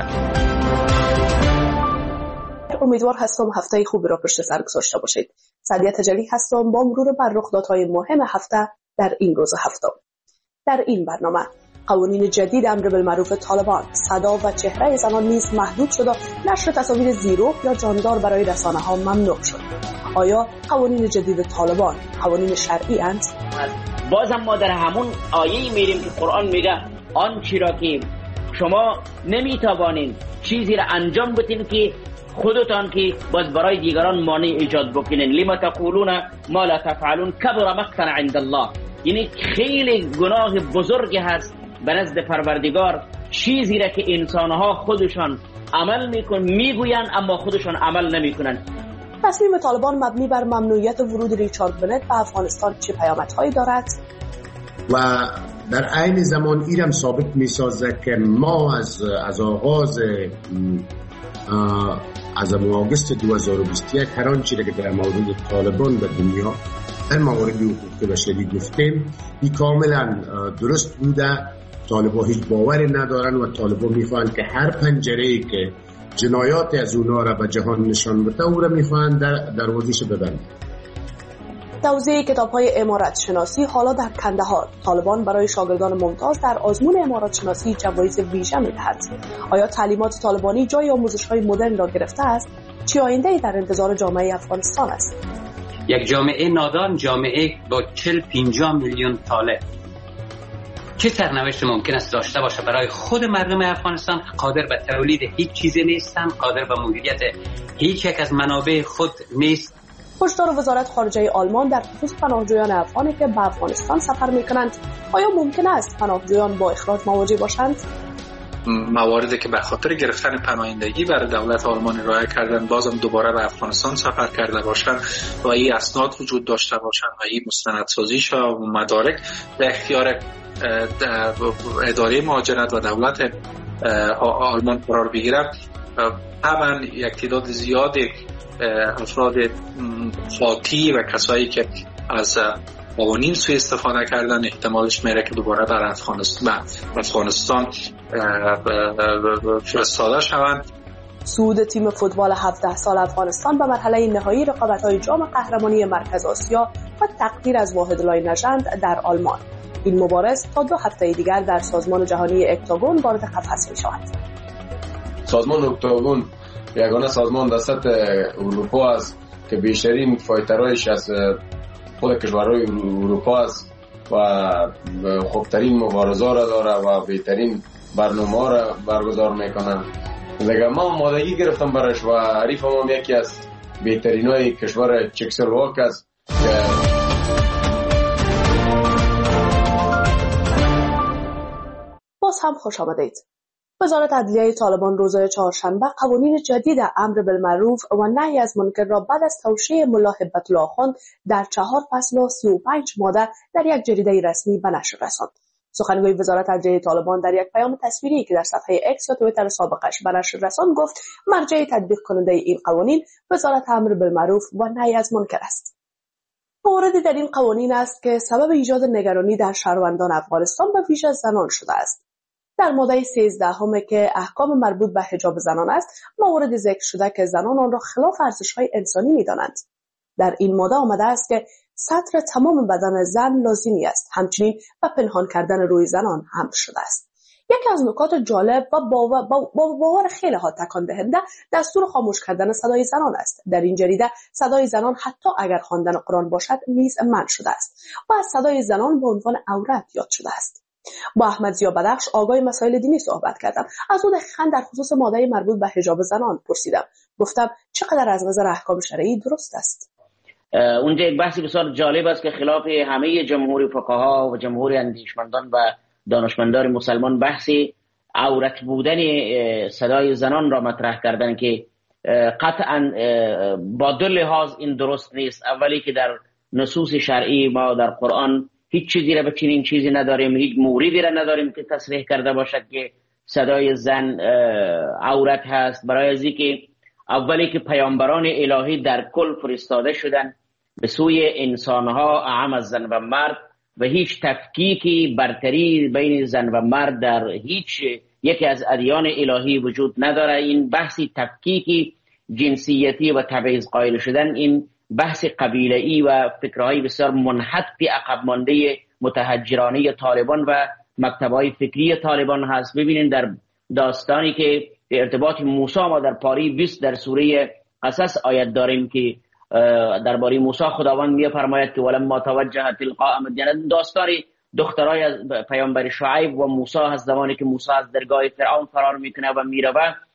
امیدوار هستم هفته خوبی را پشت سر گذاشته باشید. سعدیه تجلی هستم با مرور بر رخدادهای مهم هفته در این روز هفتم. در این برنامه قوانین جدید امر بالمعروف طالبان، صدا و چهره زنان نیز محدود شد و نشر تصاویر زیرو یا جاندار برای رسانه ها ممنوع شد. آیا قوانین جدید طالبان قوانین شرعی اند؟
بازم ما در همون آیه میریم که قرآن میگه آن چی را که شما نمیتوانین چیزی را انجام بدین که خودتان که باز برای دیگران مانع ایجاد بکنین. لما تقولون ما لا تفعلون کبر مقتا عند الله. یعنی خیلی گناه بزرگی هست به نزد پروردگار چیزی را که انسانها خودشان عمل میگوین اما خودشان عمل نمیکنن.
تصمیم طالبان مبنی بر ممنوعیت ورود ریچارد بنت به افغانستان چه پیامدهایی دارد؟
و در عین زمان ایرم ثابت می‌سازد که ما از آغاز از آگوست 2021 هر آنچه که در مورد طالبان به دنیا در مورد حقوق بشری گفتیم این کاملا درست بوده. طالبان هیچ باوری ندارن و طالبان میخوان که هر پنجره‌ای که جنایات از اونا را به جهان نشان بده او را میخوان دروازه‌اش ببندن.
توزیع کتاب‌های امارات شناسی حالا در کندهار. طالبان برای شاگردان ممتاز در آزمون امارات شناسی جوایز ویژه می‌دهد. آیا تعلیمات طالبانی جای آموزش‌های مدرن را گرفته است؟ چه آینده‌ای در انتظار جامعه افغانستان است؟
یک جامعه نادان، جامعه با 40-50 میلیون طالب، چه سرنوشت ممکن است داشته باشه برای خود مردم افغانستان؟ قادر به تولید هیچ چیزی نیستند، قادر به مدیریت هیچ یک از منابع خود نیست.
هشدار وزارت خارجه آلمان در خصوص پناهجویان افغانی که به افغانستان سفر می‌کنند. آیا ممکن است پناهجویان با اخراج مواجه باشند؟
مواردی که به خاطر گرفتن پناهندگی برای دولت آلمان ارائه کردن بازم دوباره به افغانستان سفر کرده باشند و این اسناد وجود داشته باشند و این مستندسازیش و مدارک به اختیار اداره مهاجرت و دولت آلمان قرار بگیرد، طبعا یک تعداد زیادی افراد خاطی و کسایی که از قوانین سوء استفاده کردن احتمالش میره که دوباره در افغانستان فرستاده شوند.
صعود تیم فوتبال 17 سال افغانستان به مرحله نهایی رقابت‌های جام قهرمانی مرکز آسیا و تقدیر از واحد لاینژند در آلمان. این مبارز تا 2 هفته دیگر در سازمان جهانی اکتاگون وارد قفس می‌شود.
سازمان اکتاگون
یگانه سازمان در سطح اروپا است که بیشترین فایترهایش از خود کشورهای اروپا است و خوبترین مبارزه را داره و بهترین برنامه را برگزار میکنن. دیگه ما آمادگی گرفتم برش و حریفم هم یکی از بهترین های کشور چکسلواک است که
باز هم خوش آمدید. وزارت عدلیه طالبان روز چهارشنبه قوانین جدید امر بالمعروف و نهی از منکر را بعد از توشیح ملا هبت الله خان در 4 فصل و 35 ماده در یک جریده رسمی به نشر رساند. سخنگوی وزارت عدلیه طالبان در یک پیام تصویری که در صفحه اکس یا توییتر سابقش به نشر رساند گفت مرجع تطبیق کننده این قوانین وزارت امر بالمعروف و نهی از منکر است. موردی در این قوانین است که سبب ایجاد نگرانی در شهروندان افغانستان و ویژه زنان شده است. در ماده 13 که احکام مربوط به حجاب زنان است، موارد ذکر شده که زنان آن را خلاف ارزش‌های انسانی می‌دانند. در این ماده آمده است که ستر تمام بدن زن لازمی است، همچنین و پنهان کردن روی زنان هم شده است. یکی از نکات جالب و باور خیلی ها تکان دهنده دستور خاموش کردن صدای زنان است. در این جریده صدای زنان حتی اگر خواندن قرآن باشد نیز منع شده است و از صدای زنان به عنوان عورت یاد شده است. با احمد ضیا بدخش آگاه مسائل دینی صحبت کردم. از او دقیقاً در خصوص ماده مربوط به حجاب زنان پرسیدم. گفتم چقدر از نظر احکام شرعی درست است.
اونجا یک بحثی بسیار جالب است که خلاف همه جمهور فقها و جمهور اندیشمندان و دانشمندان مسلمان بحثی عورت بودن صدای زنان را مطرح کردن که قطعاً با دو لحاظ این درست نیست. اولی که در نصوص شرعی ما در قرآن هیچ چیزی را به چنین چیزی نداریم، هیچ موردی را نداریم که تصریح کرده باشد که صدای زن عورت هست. برای از اینکه اولی که پیامبران الهی در کل فرستاده شدن به سوی انسانها اعم از زن و مرد و هیچ تفکیکی برتری بین زن و مرد در هیچ یکی از ادیان الهی وجود نداره. این بحثی تفکیکی جنسیتی و تبعیض قائل شدن، این بحث قبیله‌ای و فکرهای بسیار منحط عقب مانده متحجرانه طالبان و مکتب‌های فکری طالبان هست. ببینید در داستانی که به ارتباط موسی ما در پاره 20 در سوره قصص آیت داریم که درباره موسی خداوند می‌فرماید که ولما توجه تلقاء مدین، داستان دخترای پیامبر شعیب و موسی هست. زمانی که موسی از درگاه فرعون فرار میکنه و میره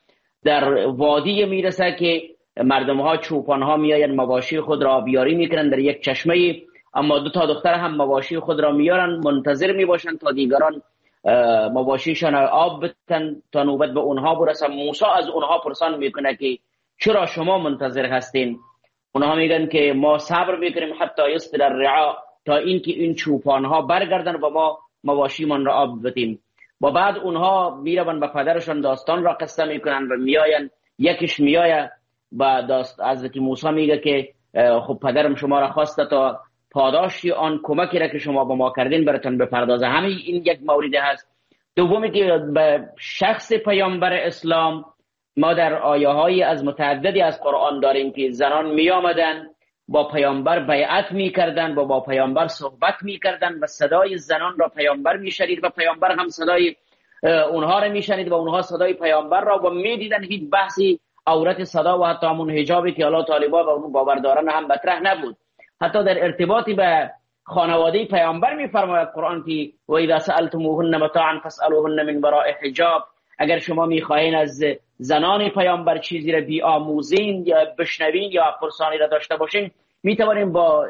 در وادی میرسه که مردم ها چوپان ها میآیند مواشی خود را آبیاری میکنن در یک چشمه، اما 2 دختر هم مواشی خود را میارن منتظر میباشن تا دیگران مواشیشان آب بتن تا نوبت به اونها برسه. موسی از اونها پرسان میکنه که چرا شما منتظر هستین؟ اونها میگن که ما صبر میکنیم حتی یصل الرعا، تا اینکه این چوپان ها برگردن و ما مواشی من را آب بتیم. و بعد اونها میرون به پدرشان داستان را قصه میکنن و میآین. یکیش میآید و حضرت موسی میگه که خب پدرم شما را خواسته تا پاداشی آن کمکی را که شما به ما کردین براتون بپردازه. همین این یک مورد هست. دومی که به شخص پیامبر اسلام ما در آیه‌های از متعددی از قرآن داریم که زنان می آمدن با پیامبر بیعت می کردن و با پیامبر صحبت می کردن و صدای زنان را پیامبر می شنید و پیامبر هم صدای اونها را می شنید و اونها صدای پیامبر را و می دیدن. هیچ بحثی عورت صدا و حتی همون حجابی که حالا طالبا و اون باور دارن هم مطرح نبود. حتی در ارتباطی به خانواده پیامبر می فرماید قرآن که و اذا سألتموهن متاعا فاسألوهن من وراء حجاب، اگر شما میخواهین از زنان پیامبر چیزی را بیاموزین یا بشنوین یا پرسانی را داشته باشین، میتوانیم با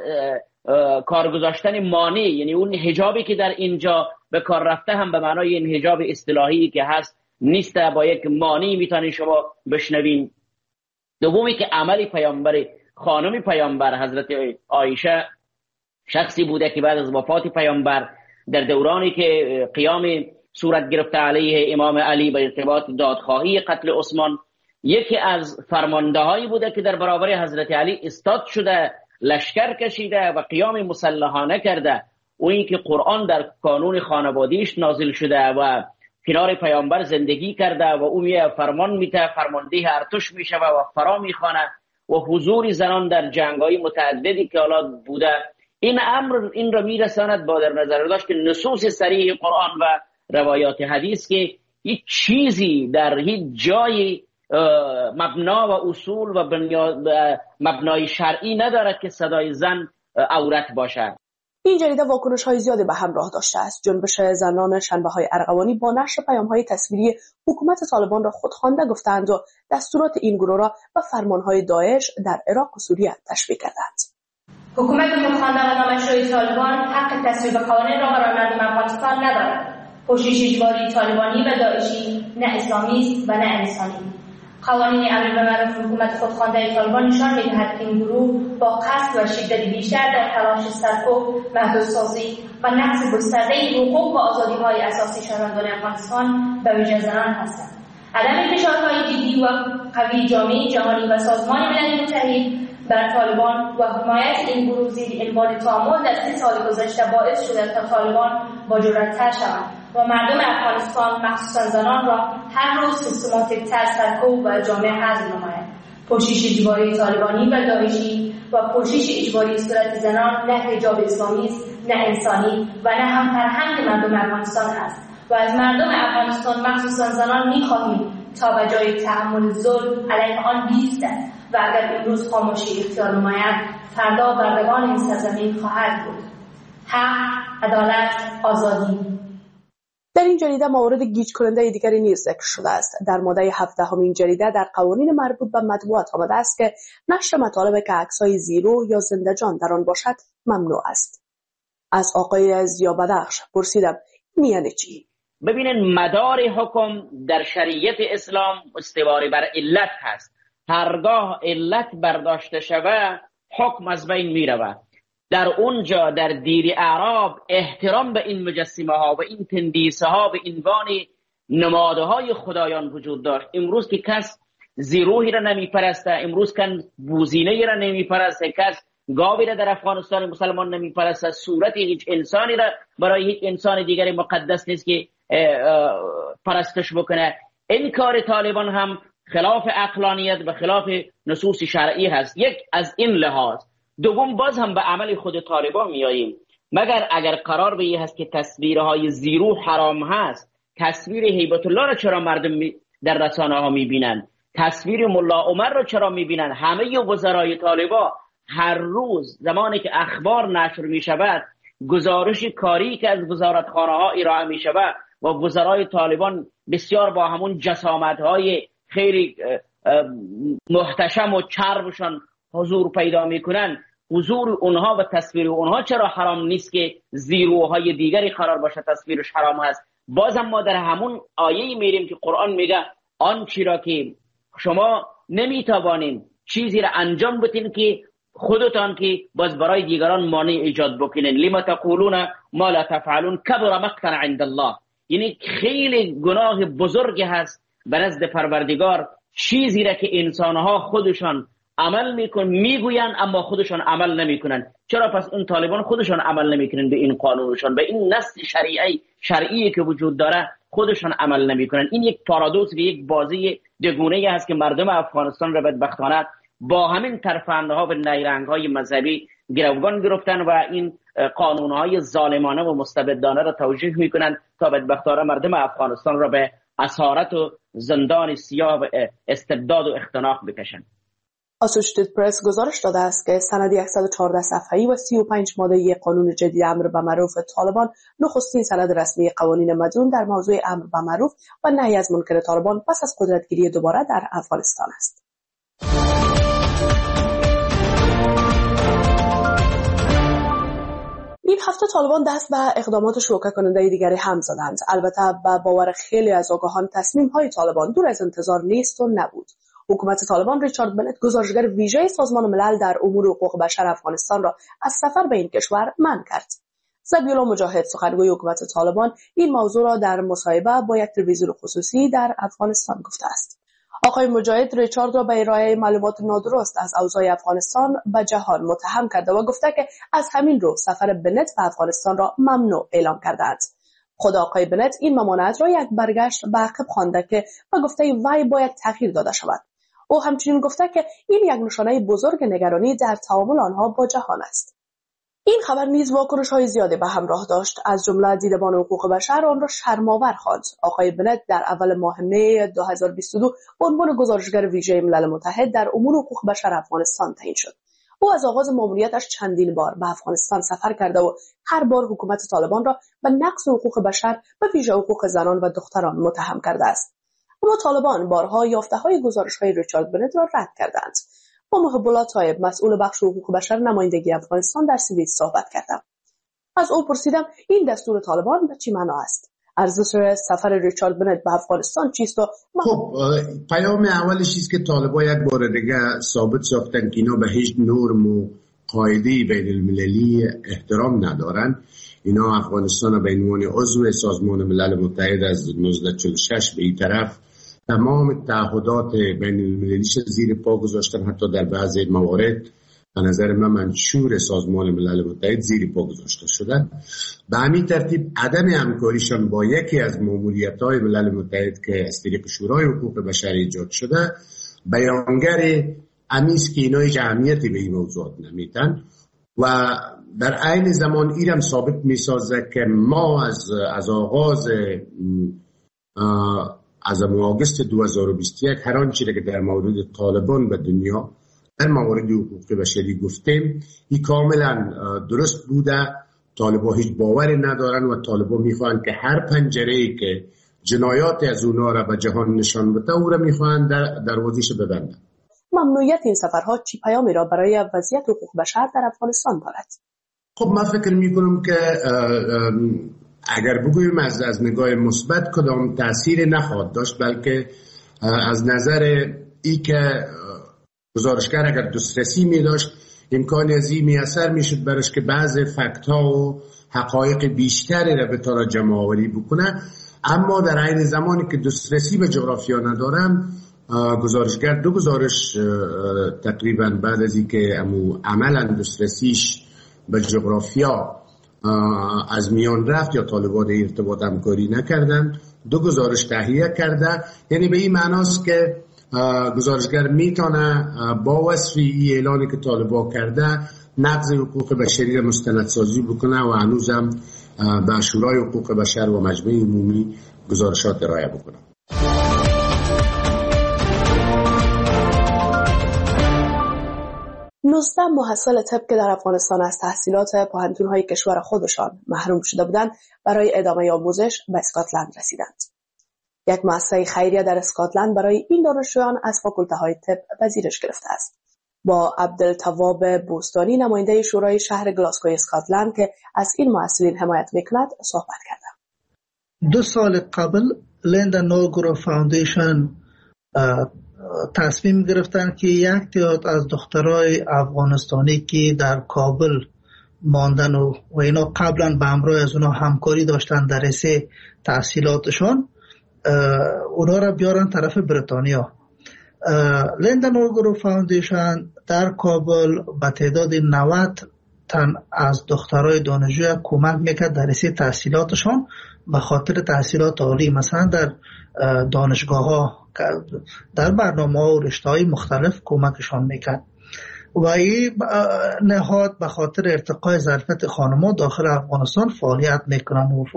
کار گذاشتن مانع، یعنی اون حجابی که در اینجا به کار رفته هم به معنای این حجاب اصطلاحی که هست نیست، با یک مانع میتونین شما بشنوین. دومی که عمل پیامبر، خانم پیامبر حضرت عایشه شخصی بوده که بعد از وفات پیامبر در دورانی که قیام صورت گرفته علیه امام علی به ارتباط دادخواهی قتل عثمان، یکی از فرماندهایی بوده که در برابر حضرت علی استاد شده، لشکر کشیده و قیام مسلحانه کرده. و این که قرآن در قانون خانوادیش نازل شده و کنار پیامبر زندگی کرده و او فرمان میته، فرمانده ارتش میشه و فرا میخوانه و حضور زنان در جنگ‌های متعددی که حالا بوده. این امر این را میرساند با در نظر داشت که نصوص صریح قرآن و روایات حدیث که هیچ چیزی در هیچ جایی مبنا و اصول و مبنای شرعی ندارد که صدای زن عورت باشد.
این جریده واکنش های زیادی به همراه داشته است. جنبش زنان شنبه های ارغوانی با نشر پیام های تصویری حکومت طالبان را خودخوانده گفتند و دستورات این گروه را به فرمان های داعش در عراق و سوریه تشبیه کردند.
حکومت خودخوانده و نامشروع طالبان حق تصویب قوانین را برای مردم افغانستان ندارد. پوشش اجباری طالبانی و داعشی نه اسلامی است و نه انسانی. قوانین امر به معروف حکومت خودخوانده طالبان نشان می‌دهد که این گروه با قصد و شدت بیشتر در تلاش سرکوب، محدودسازی و نقض گسترده حقوق و آزادی‌های اساسی شهروندان افغانستان به ویژه زنان هستند. عدم فشارهای جدی و قوی جامعه جهانی و سازمان ملل متحد بر طالبان و حمایت این گروه زیر عنوان تعامل در 3 سال گذشته باعث شده تا طالبان با جرأت‌تر شوند و مردم افغانستان مخصوصا زنان را هر روز سیستماتیک‌تر سرکوب و جامعه حذف نمایند. پوشش اجباری طالبانی و داعشی و پوشش اجباری صورت زنان نه حجاب اسلامی است، نه انسانی و نه هم فرهنگ مردم افغانستان است و از مردم افغانستان مخصوصا زنان می‌خواهیم تا به جای تحمل ظلم علیه آن بایستند و اگر امروز خاموشی اختیار نماید فردا بردگان این سرزمین خواهد بود. حق، عدالت، آزادی.
در این جریده موارد گیج کننده دیگری نیز ذکر شده است. در ماده 17 این جریده در قوانین مربوط به مطبوعات آمده است که نشر مطالبی که عکس‌های زیرو یا زنده در آن باشد ممنوع است. از آقای ضیابدخش پرسیدم این یعنی چی؟
ببینن مدار حکم در شریعت اسلام استواره بر علت هست. هرگاه علت برداشته شود حکم از بین می رود. در اونجا در دیر اعراب احترام به این مجسمه ها و این تندیسه ها به عنوان نماده های خدایان وجود داشت. امروز که کس زیروهی را نمی پرسته، امروز که بوزینه را نمی پرسته، کس گاوی را در افغانستان مسلمان نمی پرسته، صورت هیچ انسانی را برای هیچ انسان دیگری مقدس نیست که پرستش بکنه. این کار طالبان هم خلاف عقلانیت و خلاف نصوص شرعی هست. یک از این لحاظ. دوم باز هم به عمل خود طالبان میاییم. مگر اگر قرار به این هست که تصویرهای زیرو حرام هست، تصویر هیبت الله را چرا مردم در رسانه ها میبینن؟ تصویر ملا عمر را چرا میبینن؟ همه وزرای طالبان هر روز زمانی که اخبار نشر میشود گزارش کاری که از وزارتخانه ها ارائه میشود و وزرای طالبان بسیار با همون جسامت های خیلی محتشم و چربشان حضور پیدا میکنن، حضور اونها و تصویر اونها چرا حرام نیست که زیروهای دیگری قرار باشه تصویرش حرام هست؟ بازم ما در همون آیه میریم که قرآن میگه آن چی را که شما نمیتوانین چیزی را انجام بدین که خودتان که باز برای دیگران مانع ایجاد بکنین. لما تقولون ما لا تفعلون کبر مقتا عند الله. یعنی خیلی گناه بزرگی هست به نزد پروردگار چیزی را که انسانها خودشان عمل میگوین اما خودشان عمل نمیکنن. چرا پس اون طالبان خودشان عمل نمیکنن به این قانونشان، به این نص شرعی که وجود داره خودشان عمل نمیکنن؟ این یک پارادوکس و یک بازی دگونه هست که مردم افغانستان را بدبختانه با همین ترفندها و نیرنگهای مذهبی گروگان گرفتن و این قانونهای ظالمانه و مستبدانه را توجیه میکنن تا بدبختانه مردم افغانستان را به اسارت و زندان سیاه و استبداد و اختناق بکشن.
آسوشیتد پرس گزارش داده است که سند 114 صفحه‌ای و 35 ماده‌ای قانون جدید امر به معروف طالبان نخستین سند رسمی قوانین مدون در موضوع امر به معروف و نهی از منکر طالبان پس از قدرتگیری دوباره در افغانستان است. این هفته طالبان دست به اقدامات شوکه کننده دیگری هم زدند. البته به باور خیلی از آگاهان تصمیم‌های طالبان دور از انتظار نیست و نبود. حکومت طالبان ریچارد بنت گزارشگر ویژه سازمان ملل در امور حقوق بشر افغانستان را از سفر به این کشور منع کرد. ذبیحالله مجاهد سخنگوی حکومت طالبان این موضوع را در مصاحبه با یک تلویزیون خصوصی در افغانستان گفته است. آقای مجاهد ریچارد را به ارائه معلومات نادرست از اوضاع افغانستان به جهان متهم کرده و گفته که از همین رو سفر بنت به افغانستان را ممنوع اعلام کرده است. خود آقای بنت این ممانعت را یک برگشت به عقب خوانده که به گفته وی باید تغییر داده شود. او همچنین گفته که این یک نشانه بزرگ نگرانی در تعامل آنها با جهان است. این خبر نیز واکنش‌های زیادی به همراه داشت، از جمله دیدبان حقوق بشر آن را شرم‌آور خواند. آقای بنت در اول ماه می 2022 به عنوان گزارشگر ویژه ملل متحد در امور حقوق بشر افغانستان تعیین شد. او از آغاز ماموریتش چندین بار به افغانستان سفر کرده و هر بار حکومت طالبان را به نقض حقوق بشر و ویژه حقوق زنان و دختران متهم کرده است. اما طالبان بارها یافته‌های گزارش‌های ریچارد بنت را رد کردند. با محب الله طایب، مسئول بخش حقوق بشر نمایندگی افغانستان، در سوئیس صحبت کردم. از او پرسیدم این دستور طالبان به چی معنا است؟ ارزش سفر ریچارد بنت به افغانستان چیست؟
خب پیام اولش است که طالبان یک بار دیگه ثابت ساختن که اینا به هیچ نرم و قاعده بین المللی احترام ندارن. اینا افغانستان به عنوان عضو سازمان ملل متحد از 1946 به این طرف تمام تعهدات بین المللیش زیر پا گذاشتن، حتی در بعضی موارد به نظر من منشور سازمان ملل متحد زیر پا گذاشته شدن. به همین ترتیب عدم همکاریشان با یکی از ماموریت‌های ملل متحد که از طریق شورای حقوق بشر ایجاد شده بیانگر امیست که اینا هیچ اهمیتی به این موضوعات نمیدن و در عین زمان ایرم ثابت میسازه که ما از آغاز از آگوست 2021 هر آنچه که در مورد طالبان به دنیا در مورد حقوق بشری گفتیم این کاملا درست بوده. طالبان هیچ باوری ندارن و طالبان میخوان که هر پنجره‌ای که جنایات از اونا را به جهان نشان بده او را میخوان دروازه‌اش ببندن.
ممنوعیت این سفرها چی پیامی را برای وضعیت حقوق بشر در افغانستان دارد؟
خب من فکر میکنم که اگر بگوییم از نگاه مثبت کدام تأثیر نخواهد داشت، بلکه از نظر ای که گزارشگر اگر دسترسی می داشت امکانی از این میسر می شد برش که بعض فکت ها و حقایق بیشتری را به طور جمع آوری بکنه. اما در عین زمانی که دسترسی به جغرافیا ندارم، گزارشگر دو گزارش تقریبا بعد از این که عملا دسترسیش به جغرافیا از میان رفت یا طالبان ارتباط همکاری نکردن، دو گزارش تهیه کرده. یعنی به این معناست که گزارشگر میتونه با وصف این اعلانی که طالبان کرده نقض حقوق بشری را مستندسازی بکنه و هنوزم به شورای حقوق بشر و مجمع عمومی گزارشات ارائه بکنه.
نوزده محصل طب که در افغانستان از تحصیلات پوهنتون‌های کشور خودشان محروم شده بودند برای ادامه آموزش به اسکاتلند رسیدند. یک مؤسسه خیریه در اسکاتلند برای این دانشجویان از فاکولته‌های طب پذیرش گرفته است. با عبدالتواب بوستانی، نماینده شورای شهر گلاسگو اسکاتلند که از این محصلین حمایت می‌کند، صحبت کردم.
2 سال قبل لیندا نوگرو فاوندیشن تصمیم گرفتن که یک تعداد از دخترای افغانستانی که در کابل ماندن و اینا قبلا به همراه از اونا همکاری داشتن در رسه تحصیلاتشون، اونا را بیارن طرف بریتانیا. لیندا نوگرو فاوندیشن در کابل به تعداد 90 تن از دخترای دانشجو کمک میکرد در رسه تحصیلاتشون به خاطر تحصیلات عالی، مثلا در دانشگاه ها در برنامه ها و رشته های مختلف کمکشان میکرد و این نهاد به خاطر ارتقای ظرفیت خانم‌ها داخل افغانستان فعالیت میکنن و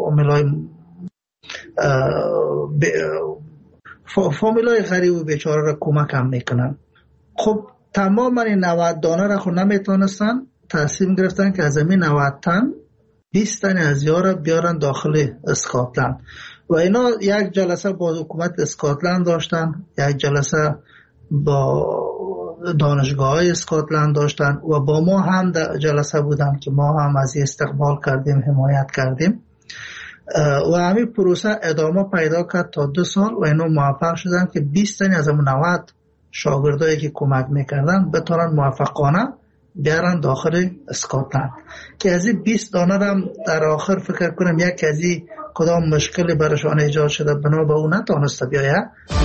فامیلای غریب و بیچاره را کمک هم میکنن. خب تمام این 90 دانه را خود نمیتونستن، تصمیم گرفتن که از این 90 تن 20 تن از یارا بیارن داخل اسکاتلند و اینا یک جلسه با حکومت اسکاتلند داشتن، یک جلسه با دانشگاه های اسکاتلند داشتن و با ما هم جلسه بودن که ما هم از استقبال کردیم، حمایت کردیم و همین پروسه ادامه پیدا کرد تا 2 سال و اینا موفق شدن که 20 تن از 90 شاگردایی که کمک میکردن بتونن موفقانه بیارن داخل اسکاتلند که از این 20 دانه هم در آخر فکر کنم یک از این کدام مشکلی برشان ایجاد شده بنا به اون نتونسته بیایه.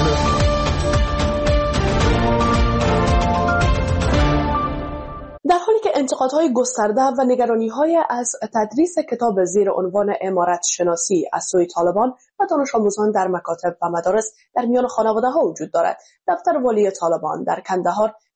در حالی که انتقادهای گسترده و نگرانی‌های از تدریس کتاب زیر عنوان عمارت شناسی از سوی طالبان و دانش آموزان در مکاتب و مدارس در میان خانواده‌ها وجود دارد، دفتر والی طالبان در کندهار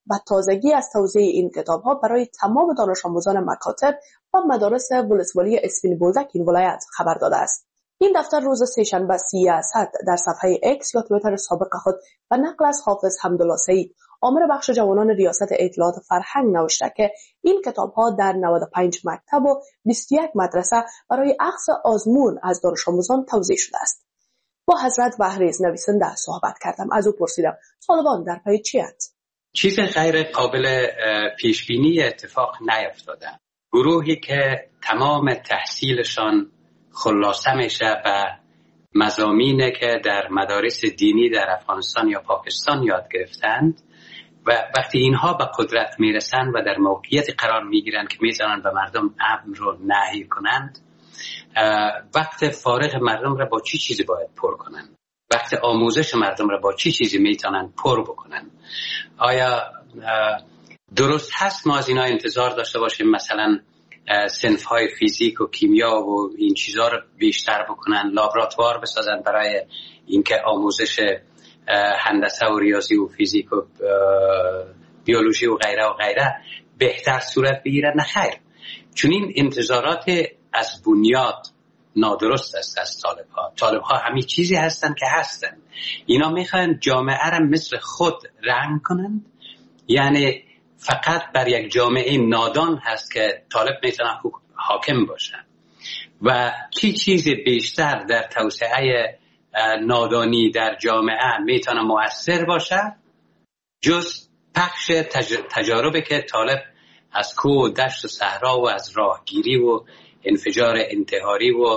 و تازگی از توزیع این کتاب‌ها برای تمام دانش آموزان مکاتب و مدارس ولسوالی اسپین بولدک این ولایت خبر داده است. این دفتر روز سه‌شنبه 30 اسد در صفحه اکس یا توییتر سابق خود و نقل از حافظ حمدالله سعید آمر بخش جوانان ریاست اطلاعات فرهنگ نوشته که این کتاب‌ها در 95 مکتب و 21 مدرسه برای اخذ آزمون از دانش آموزان توزیع شده است. با حضرت بهریز نویسنده صحبت کردم. از او پرسیدم طالبان در پی چی‌اند؟
چیز غیر قابل پیش بینی اتفاق نیفتاده. گروهی که تمام تحصیلشان خلاصه میشه و مضامینی که در مدارس دینی در افغانستان یا پاکستان یاد گرفتند و وقتی اینها به قدرت میرسند و در موقعیت قرار میگیرند که میتونن به مردم امر رو نهی کنند، وقت فارغ مردم را با چی چیزی باید پر کنند؟ وقت آموزش مردم را با چی چیزی میتونن پر بکنن؟ آیا درست هست ما از اینا انتظار داشته باشیم مثلا صنف‌های فیزیک و کیمیا و این چیزا رو بیشتر بکنن، لابراتوار بسازن برای اینکه آموزش هندسه و ریاضی و فیزیک و بیولوژی و غیره بهتر صورت بگیره؟ نه خیر. چون این انتظارات از بنیاد نادرست است از طالب‌ها همین چیزی هستن که هستن. اینا میخوان جامعه را مثل خود رنگ کنند، یعنی فقط بر یک جامعه نادان هست که طالب میتونه حاکم باشه و چی چیزی بیشتر در توسعه نادانی در جامعه میتونه مؤثر باشه جز پخش تجاربی که طالب از کوه و دشت و صحرا و از راهگیری و انفجار انتحاری و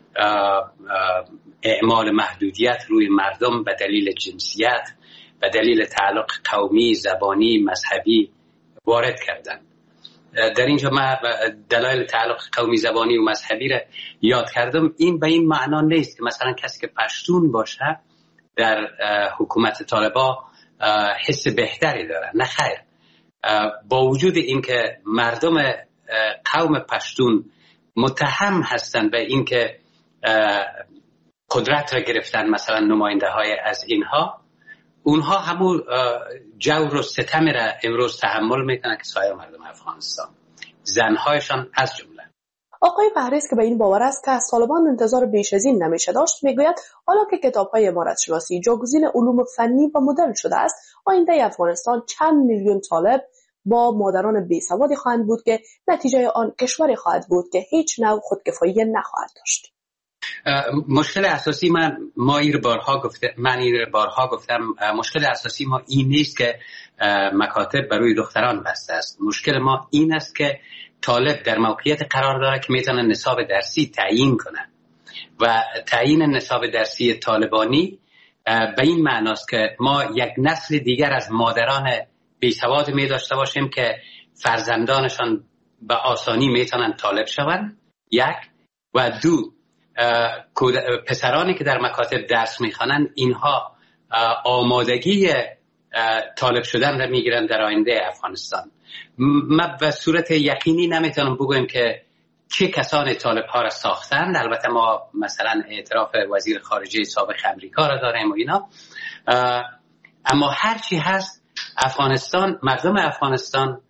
اعمال محدودیت روی مردم به دلیل جنسیت، به دلیل تعلق قومی، زبانی، مذهبی وارد کردن. در اینجا من دلایل تعلق قومی، زبانی و مذهبی را یاد کردم. این به این معنا نیست که مثلا کسی که پشتون باشه در حکومت طالبا حس بهتری داره. نه خیر. با وجود اینکه مردم قوم پشتون متهم هستند به اینکه قدرت را گرفتن، مثلا نماینده های از اینها، اونها همون جور و ستم را امروز تحمل میکنن که سایر مردم افغانستان، زنهایشان از جمله.
آقای بهریز که به این باور است که از طالبان انتظار بیش از این نمیشه داشت، میگوید حالا که کتاب‌های عمارت شناسی جاگزین علوم فنی و مدرن شده است، آینده افغانستان چند میلیون طالب با مادران بیسوادی خواهند بود که نتیجه آن کشوری خواهد بود که هیچ نوع خودکفایی نخواهد داشت.
مشکل اساسی من این بارها گفتم مشکل اساسی ما این نیست که مکاتب برای دختران بسته است. مشکل ما این است که طالب در موقعیت قرار داره که میتونه نصاب درسی تعیین کنه و تعیین نصاب درسی طالبانی به این معناست که ما یک نسل دیگر از مادران بیسواد می داشته باشیم که فرزندانشان به آسانی میتونن طالب شوند، یک، و دو، پسرانی که در مکاتب درس میخوانند اینها آمادگی طالب شدن را میگیرن در آینده افغانستان. ما به صورت یقینی نمیتونم بگویم که چه کسانی طالب ها را ساختند. البته ما مثلا اعتراف وزیر خارجه سابق امریکا را داریم و اینا، اما هرچی هست افغانستان، مردم افغانستان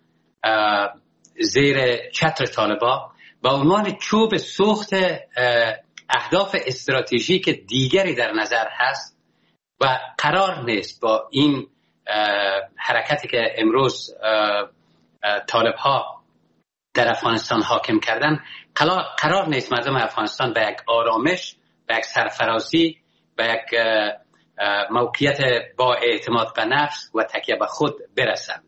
زیر چتر طالبا به عنوان چوب سوخت اهداف استراتژیک دیگری در نظر هست و قرار نیست با این حرکتی که امروز طالب ها در افغانستان حاکم کردن، قرار نیست مردم افغانستان به یک آرامش، به یک سرفرازی، به یک موقعیت با اعتماد به نفس و تکیه به خود برسند.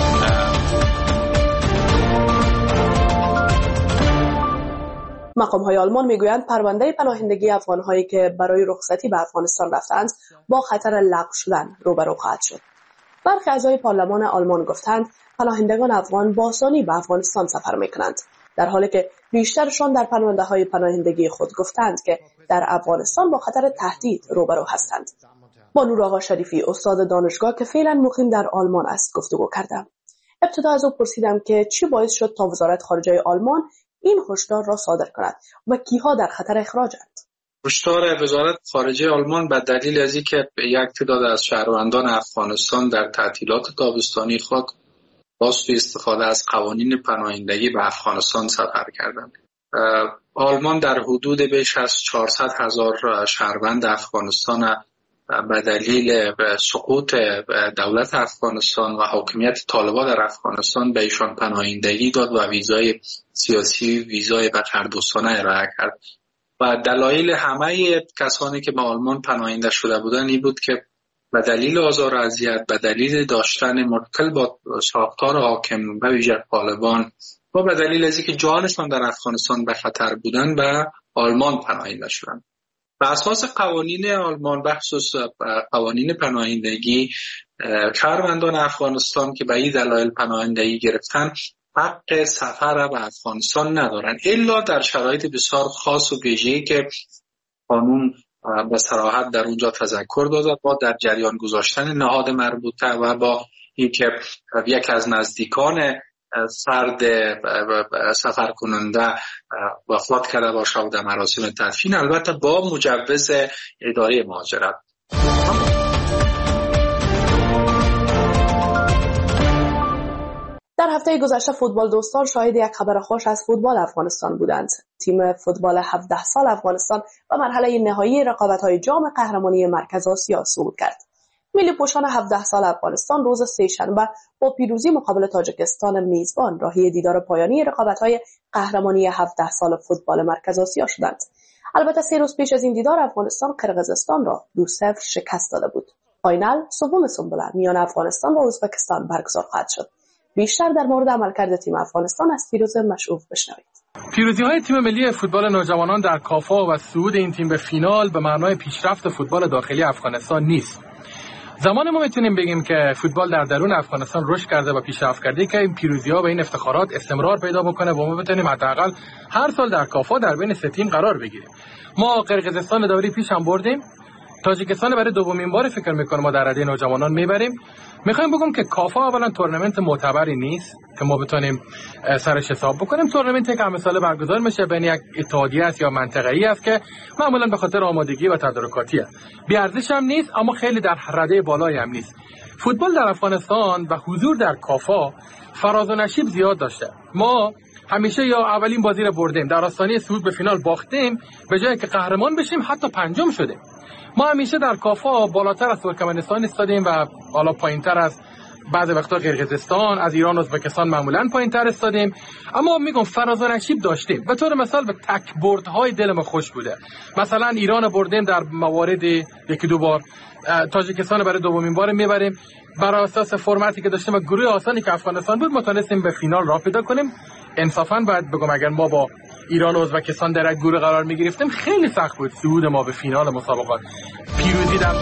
مقام‌های آلمان میگویند پرونده پناهندگی افغان‌هایی که برای رخصتی به افغانستان رفتند با خطر لغو شدن روبرو خواهد شد. برخی اعضای پارلمان آلمان گفتند پناهندگان افغان با آسانی به افغانستان سفر می‌کنند، در حالی که بیشترشان در پرونده‌های پناهندگی خود گفتند که در افغانستان با خطر تهدید روبرو هستند. با نور آقا شریفی، استاد دانشگاه که فعلا مقیم در آلمان است، گفتگو کردم. ابتدا از او پرسیدم که چی باعث شد تا وزارت خارجه آلمان این هشدار را صادر کند و کیها در خطر اخراجند.
هشدار وزارت خارجه آلمان به دلیل از اینکه یک تعداد از شهروندان افغانستان در تعطیلات تابستانی خود با سوء استفاده از قوانین پناهندگی به افغانستان سفر کردند. آلمان در حدود بیش از 400,000 شهروند افغانستان به دلیل سقوط دولت افغانستان و حاکمیت طالبان در افغانستان به ایشان پناهندگی داد و ویزای سیاسی، ویزای بشردوستانه ارائه کرد. و دلایل همه کسانی که به آلمان پناهنده شده بودند این بود که به دلیل آزار و اذیت، به دلیل داشتن مشکل با ساختار حاکم به ویژه طالبان و به دلیل از اینکه جانشان در افغانستان به خطر بودند به آلمان پناهنده شدند. بر اساس قوانین آلمان، بخصوص قوانین پناهندگی، شهروندان افغانستان که به این دلایل پناهندگی گرفتن حق سفر به افغانستان ندارند الا در شرایط بسیار خاص و ویژه‌ای که قانون به صراحت در اونجا تذکر داده، با در جریان گذاشتن نهاد مربوطه و با اینکه یک از نزدیکان فرد سفر کننده وفات کرده باشه و در مراسم تدفین، البته با مجوز اداره مهاجرت.
در هفته گذشته فوتبال دوستان شاهد یک خبر خوش از فوتبال افغانستان بودند. تیم فوتبال 17 سال افغانستان به مرحله نهایی رقابت‌های جام قهرمانی مرکز آسیا صعود کرد. ملی پوشان 17 سال افغانستان روز سه‌شنبه با پیروزی مقابل تاجیکستان میزبان راهی دیدار پایانی رقابت‌های قهرمانی 17 سال فوتبال مرکز آسیا شدند. البته 3 روز پیش از این دیدار افغانستان قرقیزستان را 2-0 شکست داده بود. فاینال سوم سنبله میان افغانستان و ازبکستان برگزار خواهد شد. بیشتر در مورد عملکرد تیم افغانستان از فیروز مشعوف بشنوید.
پیروزی‌های تیم ملی فوتبال نوجوانان در کافا و صعود این تیم به فینال به معنای پیشرفت فوتبال داخلی افغانستان نیست. زمان ما میتونیم بگیم که فوتبال در درون افغانستان رشد کرده و پیشرفت کرده که این پیروزی‌ها و این افتخارات استمرار پیدا بکنه و ما بتونیم حداقل هر سال در کافا در بین 3 تیم قرار بگیریم. ما قرقیزستان دوری پیش هم بردیم، تاجیکستان برای دومین بار فکر می‌کنم ما در رده نوجوانان میبریم. میخوایم بگم که کافا اولا تورنمنت معتبری نیست که ما بتونیم سرش حساب بکنیم. تورنمنتی که مثلا برگزار میشه بین یک اتحادیه است یا منطقه‌ای است که معمولا به خاطر آمادگی و تدارکاتیه، بی ارزش هم نیست اما خیلی در رده بالایی هم نیست. فوتبال در افغانستان و حضور در کافا فراز و نشیب زیاد داشته. ما همیشه یا اولین بازی رو بردیم، در آستانه صعود به فینال باختیم، به جای که قهرمان بشیم حتی پنجم شدیم. ما همیشه در کافا بالاتر از ترکمنستان ایستادیم و حالا پایینتر از بعضی وقتا قرقیزستان، از ایران و ازبکستان معمولا پایینتر ایستادیم، اما میگم فراز و نشیب داشتیم. به طور مثال به تک بردهای دلم خوش بوده. مثلا ایران بردیم در موارد 1-2 بار، تاجیکستان برای دومین بار میبریم. بر اساس فرمتی که داشتیم و گروه آسانی که افغانستان بود متونستیم به فینال راه پیدا کنیم. انصافا باید بگم اگر ما با ایران و ازبکستان در یک گروه قرار می‌گرفتیم خیلی سخت بود صعود ما به فینال مسابقات. پیروزی در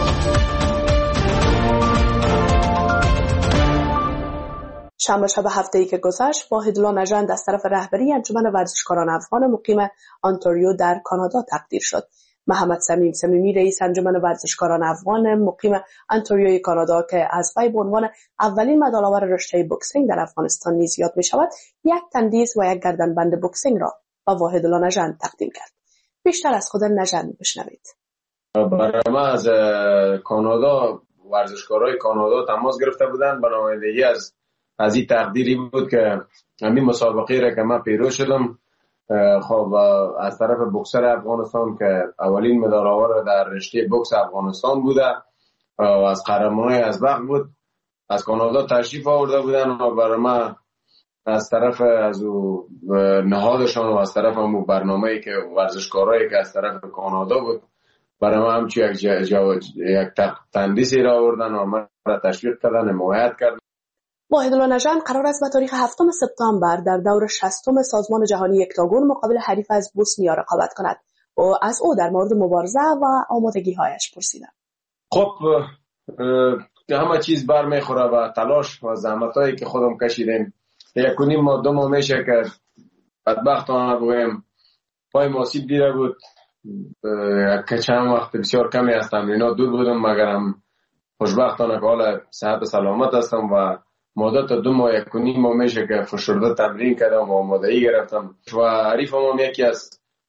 شنبه شب هفته‌ای که گذشت واحدالله نژند از طرف رهبری انجمن ورزشکاران افغان مقیم آنتاریو در کانادا تقدیر شد. محمد صمیمی رئیس انجمن ورزشکاران افغان مقیم آنتاریوی کانادا که از وی به عنوان اولین مدال‌آور رشته بوکسینگ در افغانستان نیز یاد می‌شود، یک تندیس و یک گردنبند بوکسینگ را با واحدالله نژند تقدیم کرد. بیشتر از خود نژند بشنوید.
برای ما از کانادا ورزشکارای کانادا تماس گرفته بودند به نمایندگی از این تقدیری بود که همین مسابقه را که من پیروز شدم. خب از طرف بوکسر افغانستان که اولین مدال آور در رشته بوکس افغانستان بوده و از قهرمانای ازبق بود، از کانادا تشریف آورده بودن و برای من از طرف از نهادشان و از طرف همون برنامه‌ای که ورزشکارایی که از طرف کانادا بود برای من همچی یک تندیسی را آوردن و من را تشویق کردن، حمایت کردن.
واحدالله نژند قرار است به تاریخ 7 سپتامبر در دور 60 سازمان جهانی یکتاگون مقابل حریف از بوسنیا رقابت کند و از او در مورد مبارزه و آمادگی‌هایش پرسیدم.
خب همه چیز برمیخوره و تلاش و زحمتایی که خودم کشیدیم. 1.5 ماه 2 ماه میشه که بدبختانه بگویم پای ماسیب دیده بود که چند وقت بسیار کمی از تمرینات دور بودم، مگرم خوشبختانه که حالا صحت سلامت هستم و مدت 2 ماه 1.5 ماه میشه که فشرده تمرین کردم و آمادگی گرفتم و حریفم هم یکی از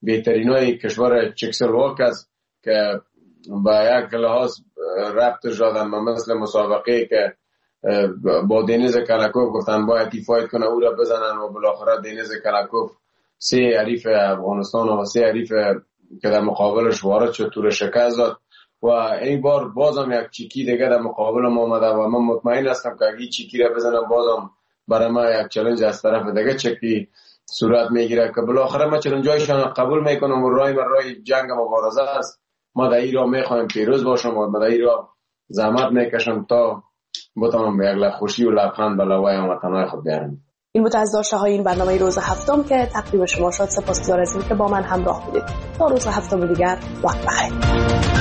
بهترینای کشور چکسلواک است که با یک لحاظ ربطش دادن مثل مسابقه که با دنیز کلاکوف گفتن باید فایت کنه او را بزنن و بالاخره دنیز کلاکوف 3 حریف افغانستان و 3 حریف که در مقابلش وارد شد تو را شکست داد و این بار بازم یک چیکی دیگه در مقابل ما آمده و من مطمئن هستم که اگه چیکی را بزنم بازم برای ما یک چالش از طرف دیگه چیکی صورت میگیره که بالاخره ما چالنجایشان قبول میکنم و رای جنگ مبارزه است. ما در این راه میخوایم پیروز باشم و در این راه زحمت میکشم تا بتونم به یک خوشی و لبخند به لبای هموطنان خود بیارم.
این بود از داشته های این برنامه روز هفتم که تقدیم شما شد. سپاسگزار از اینکه با من همراه بودید. تا روز هفتم دیگر وقت بخیر.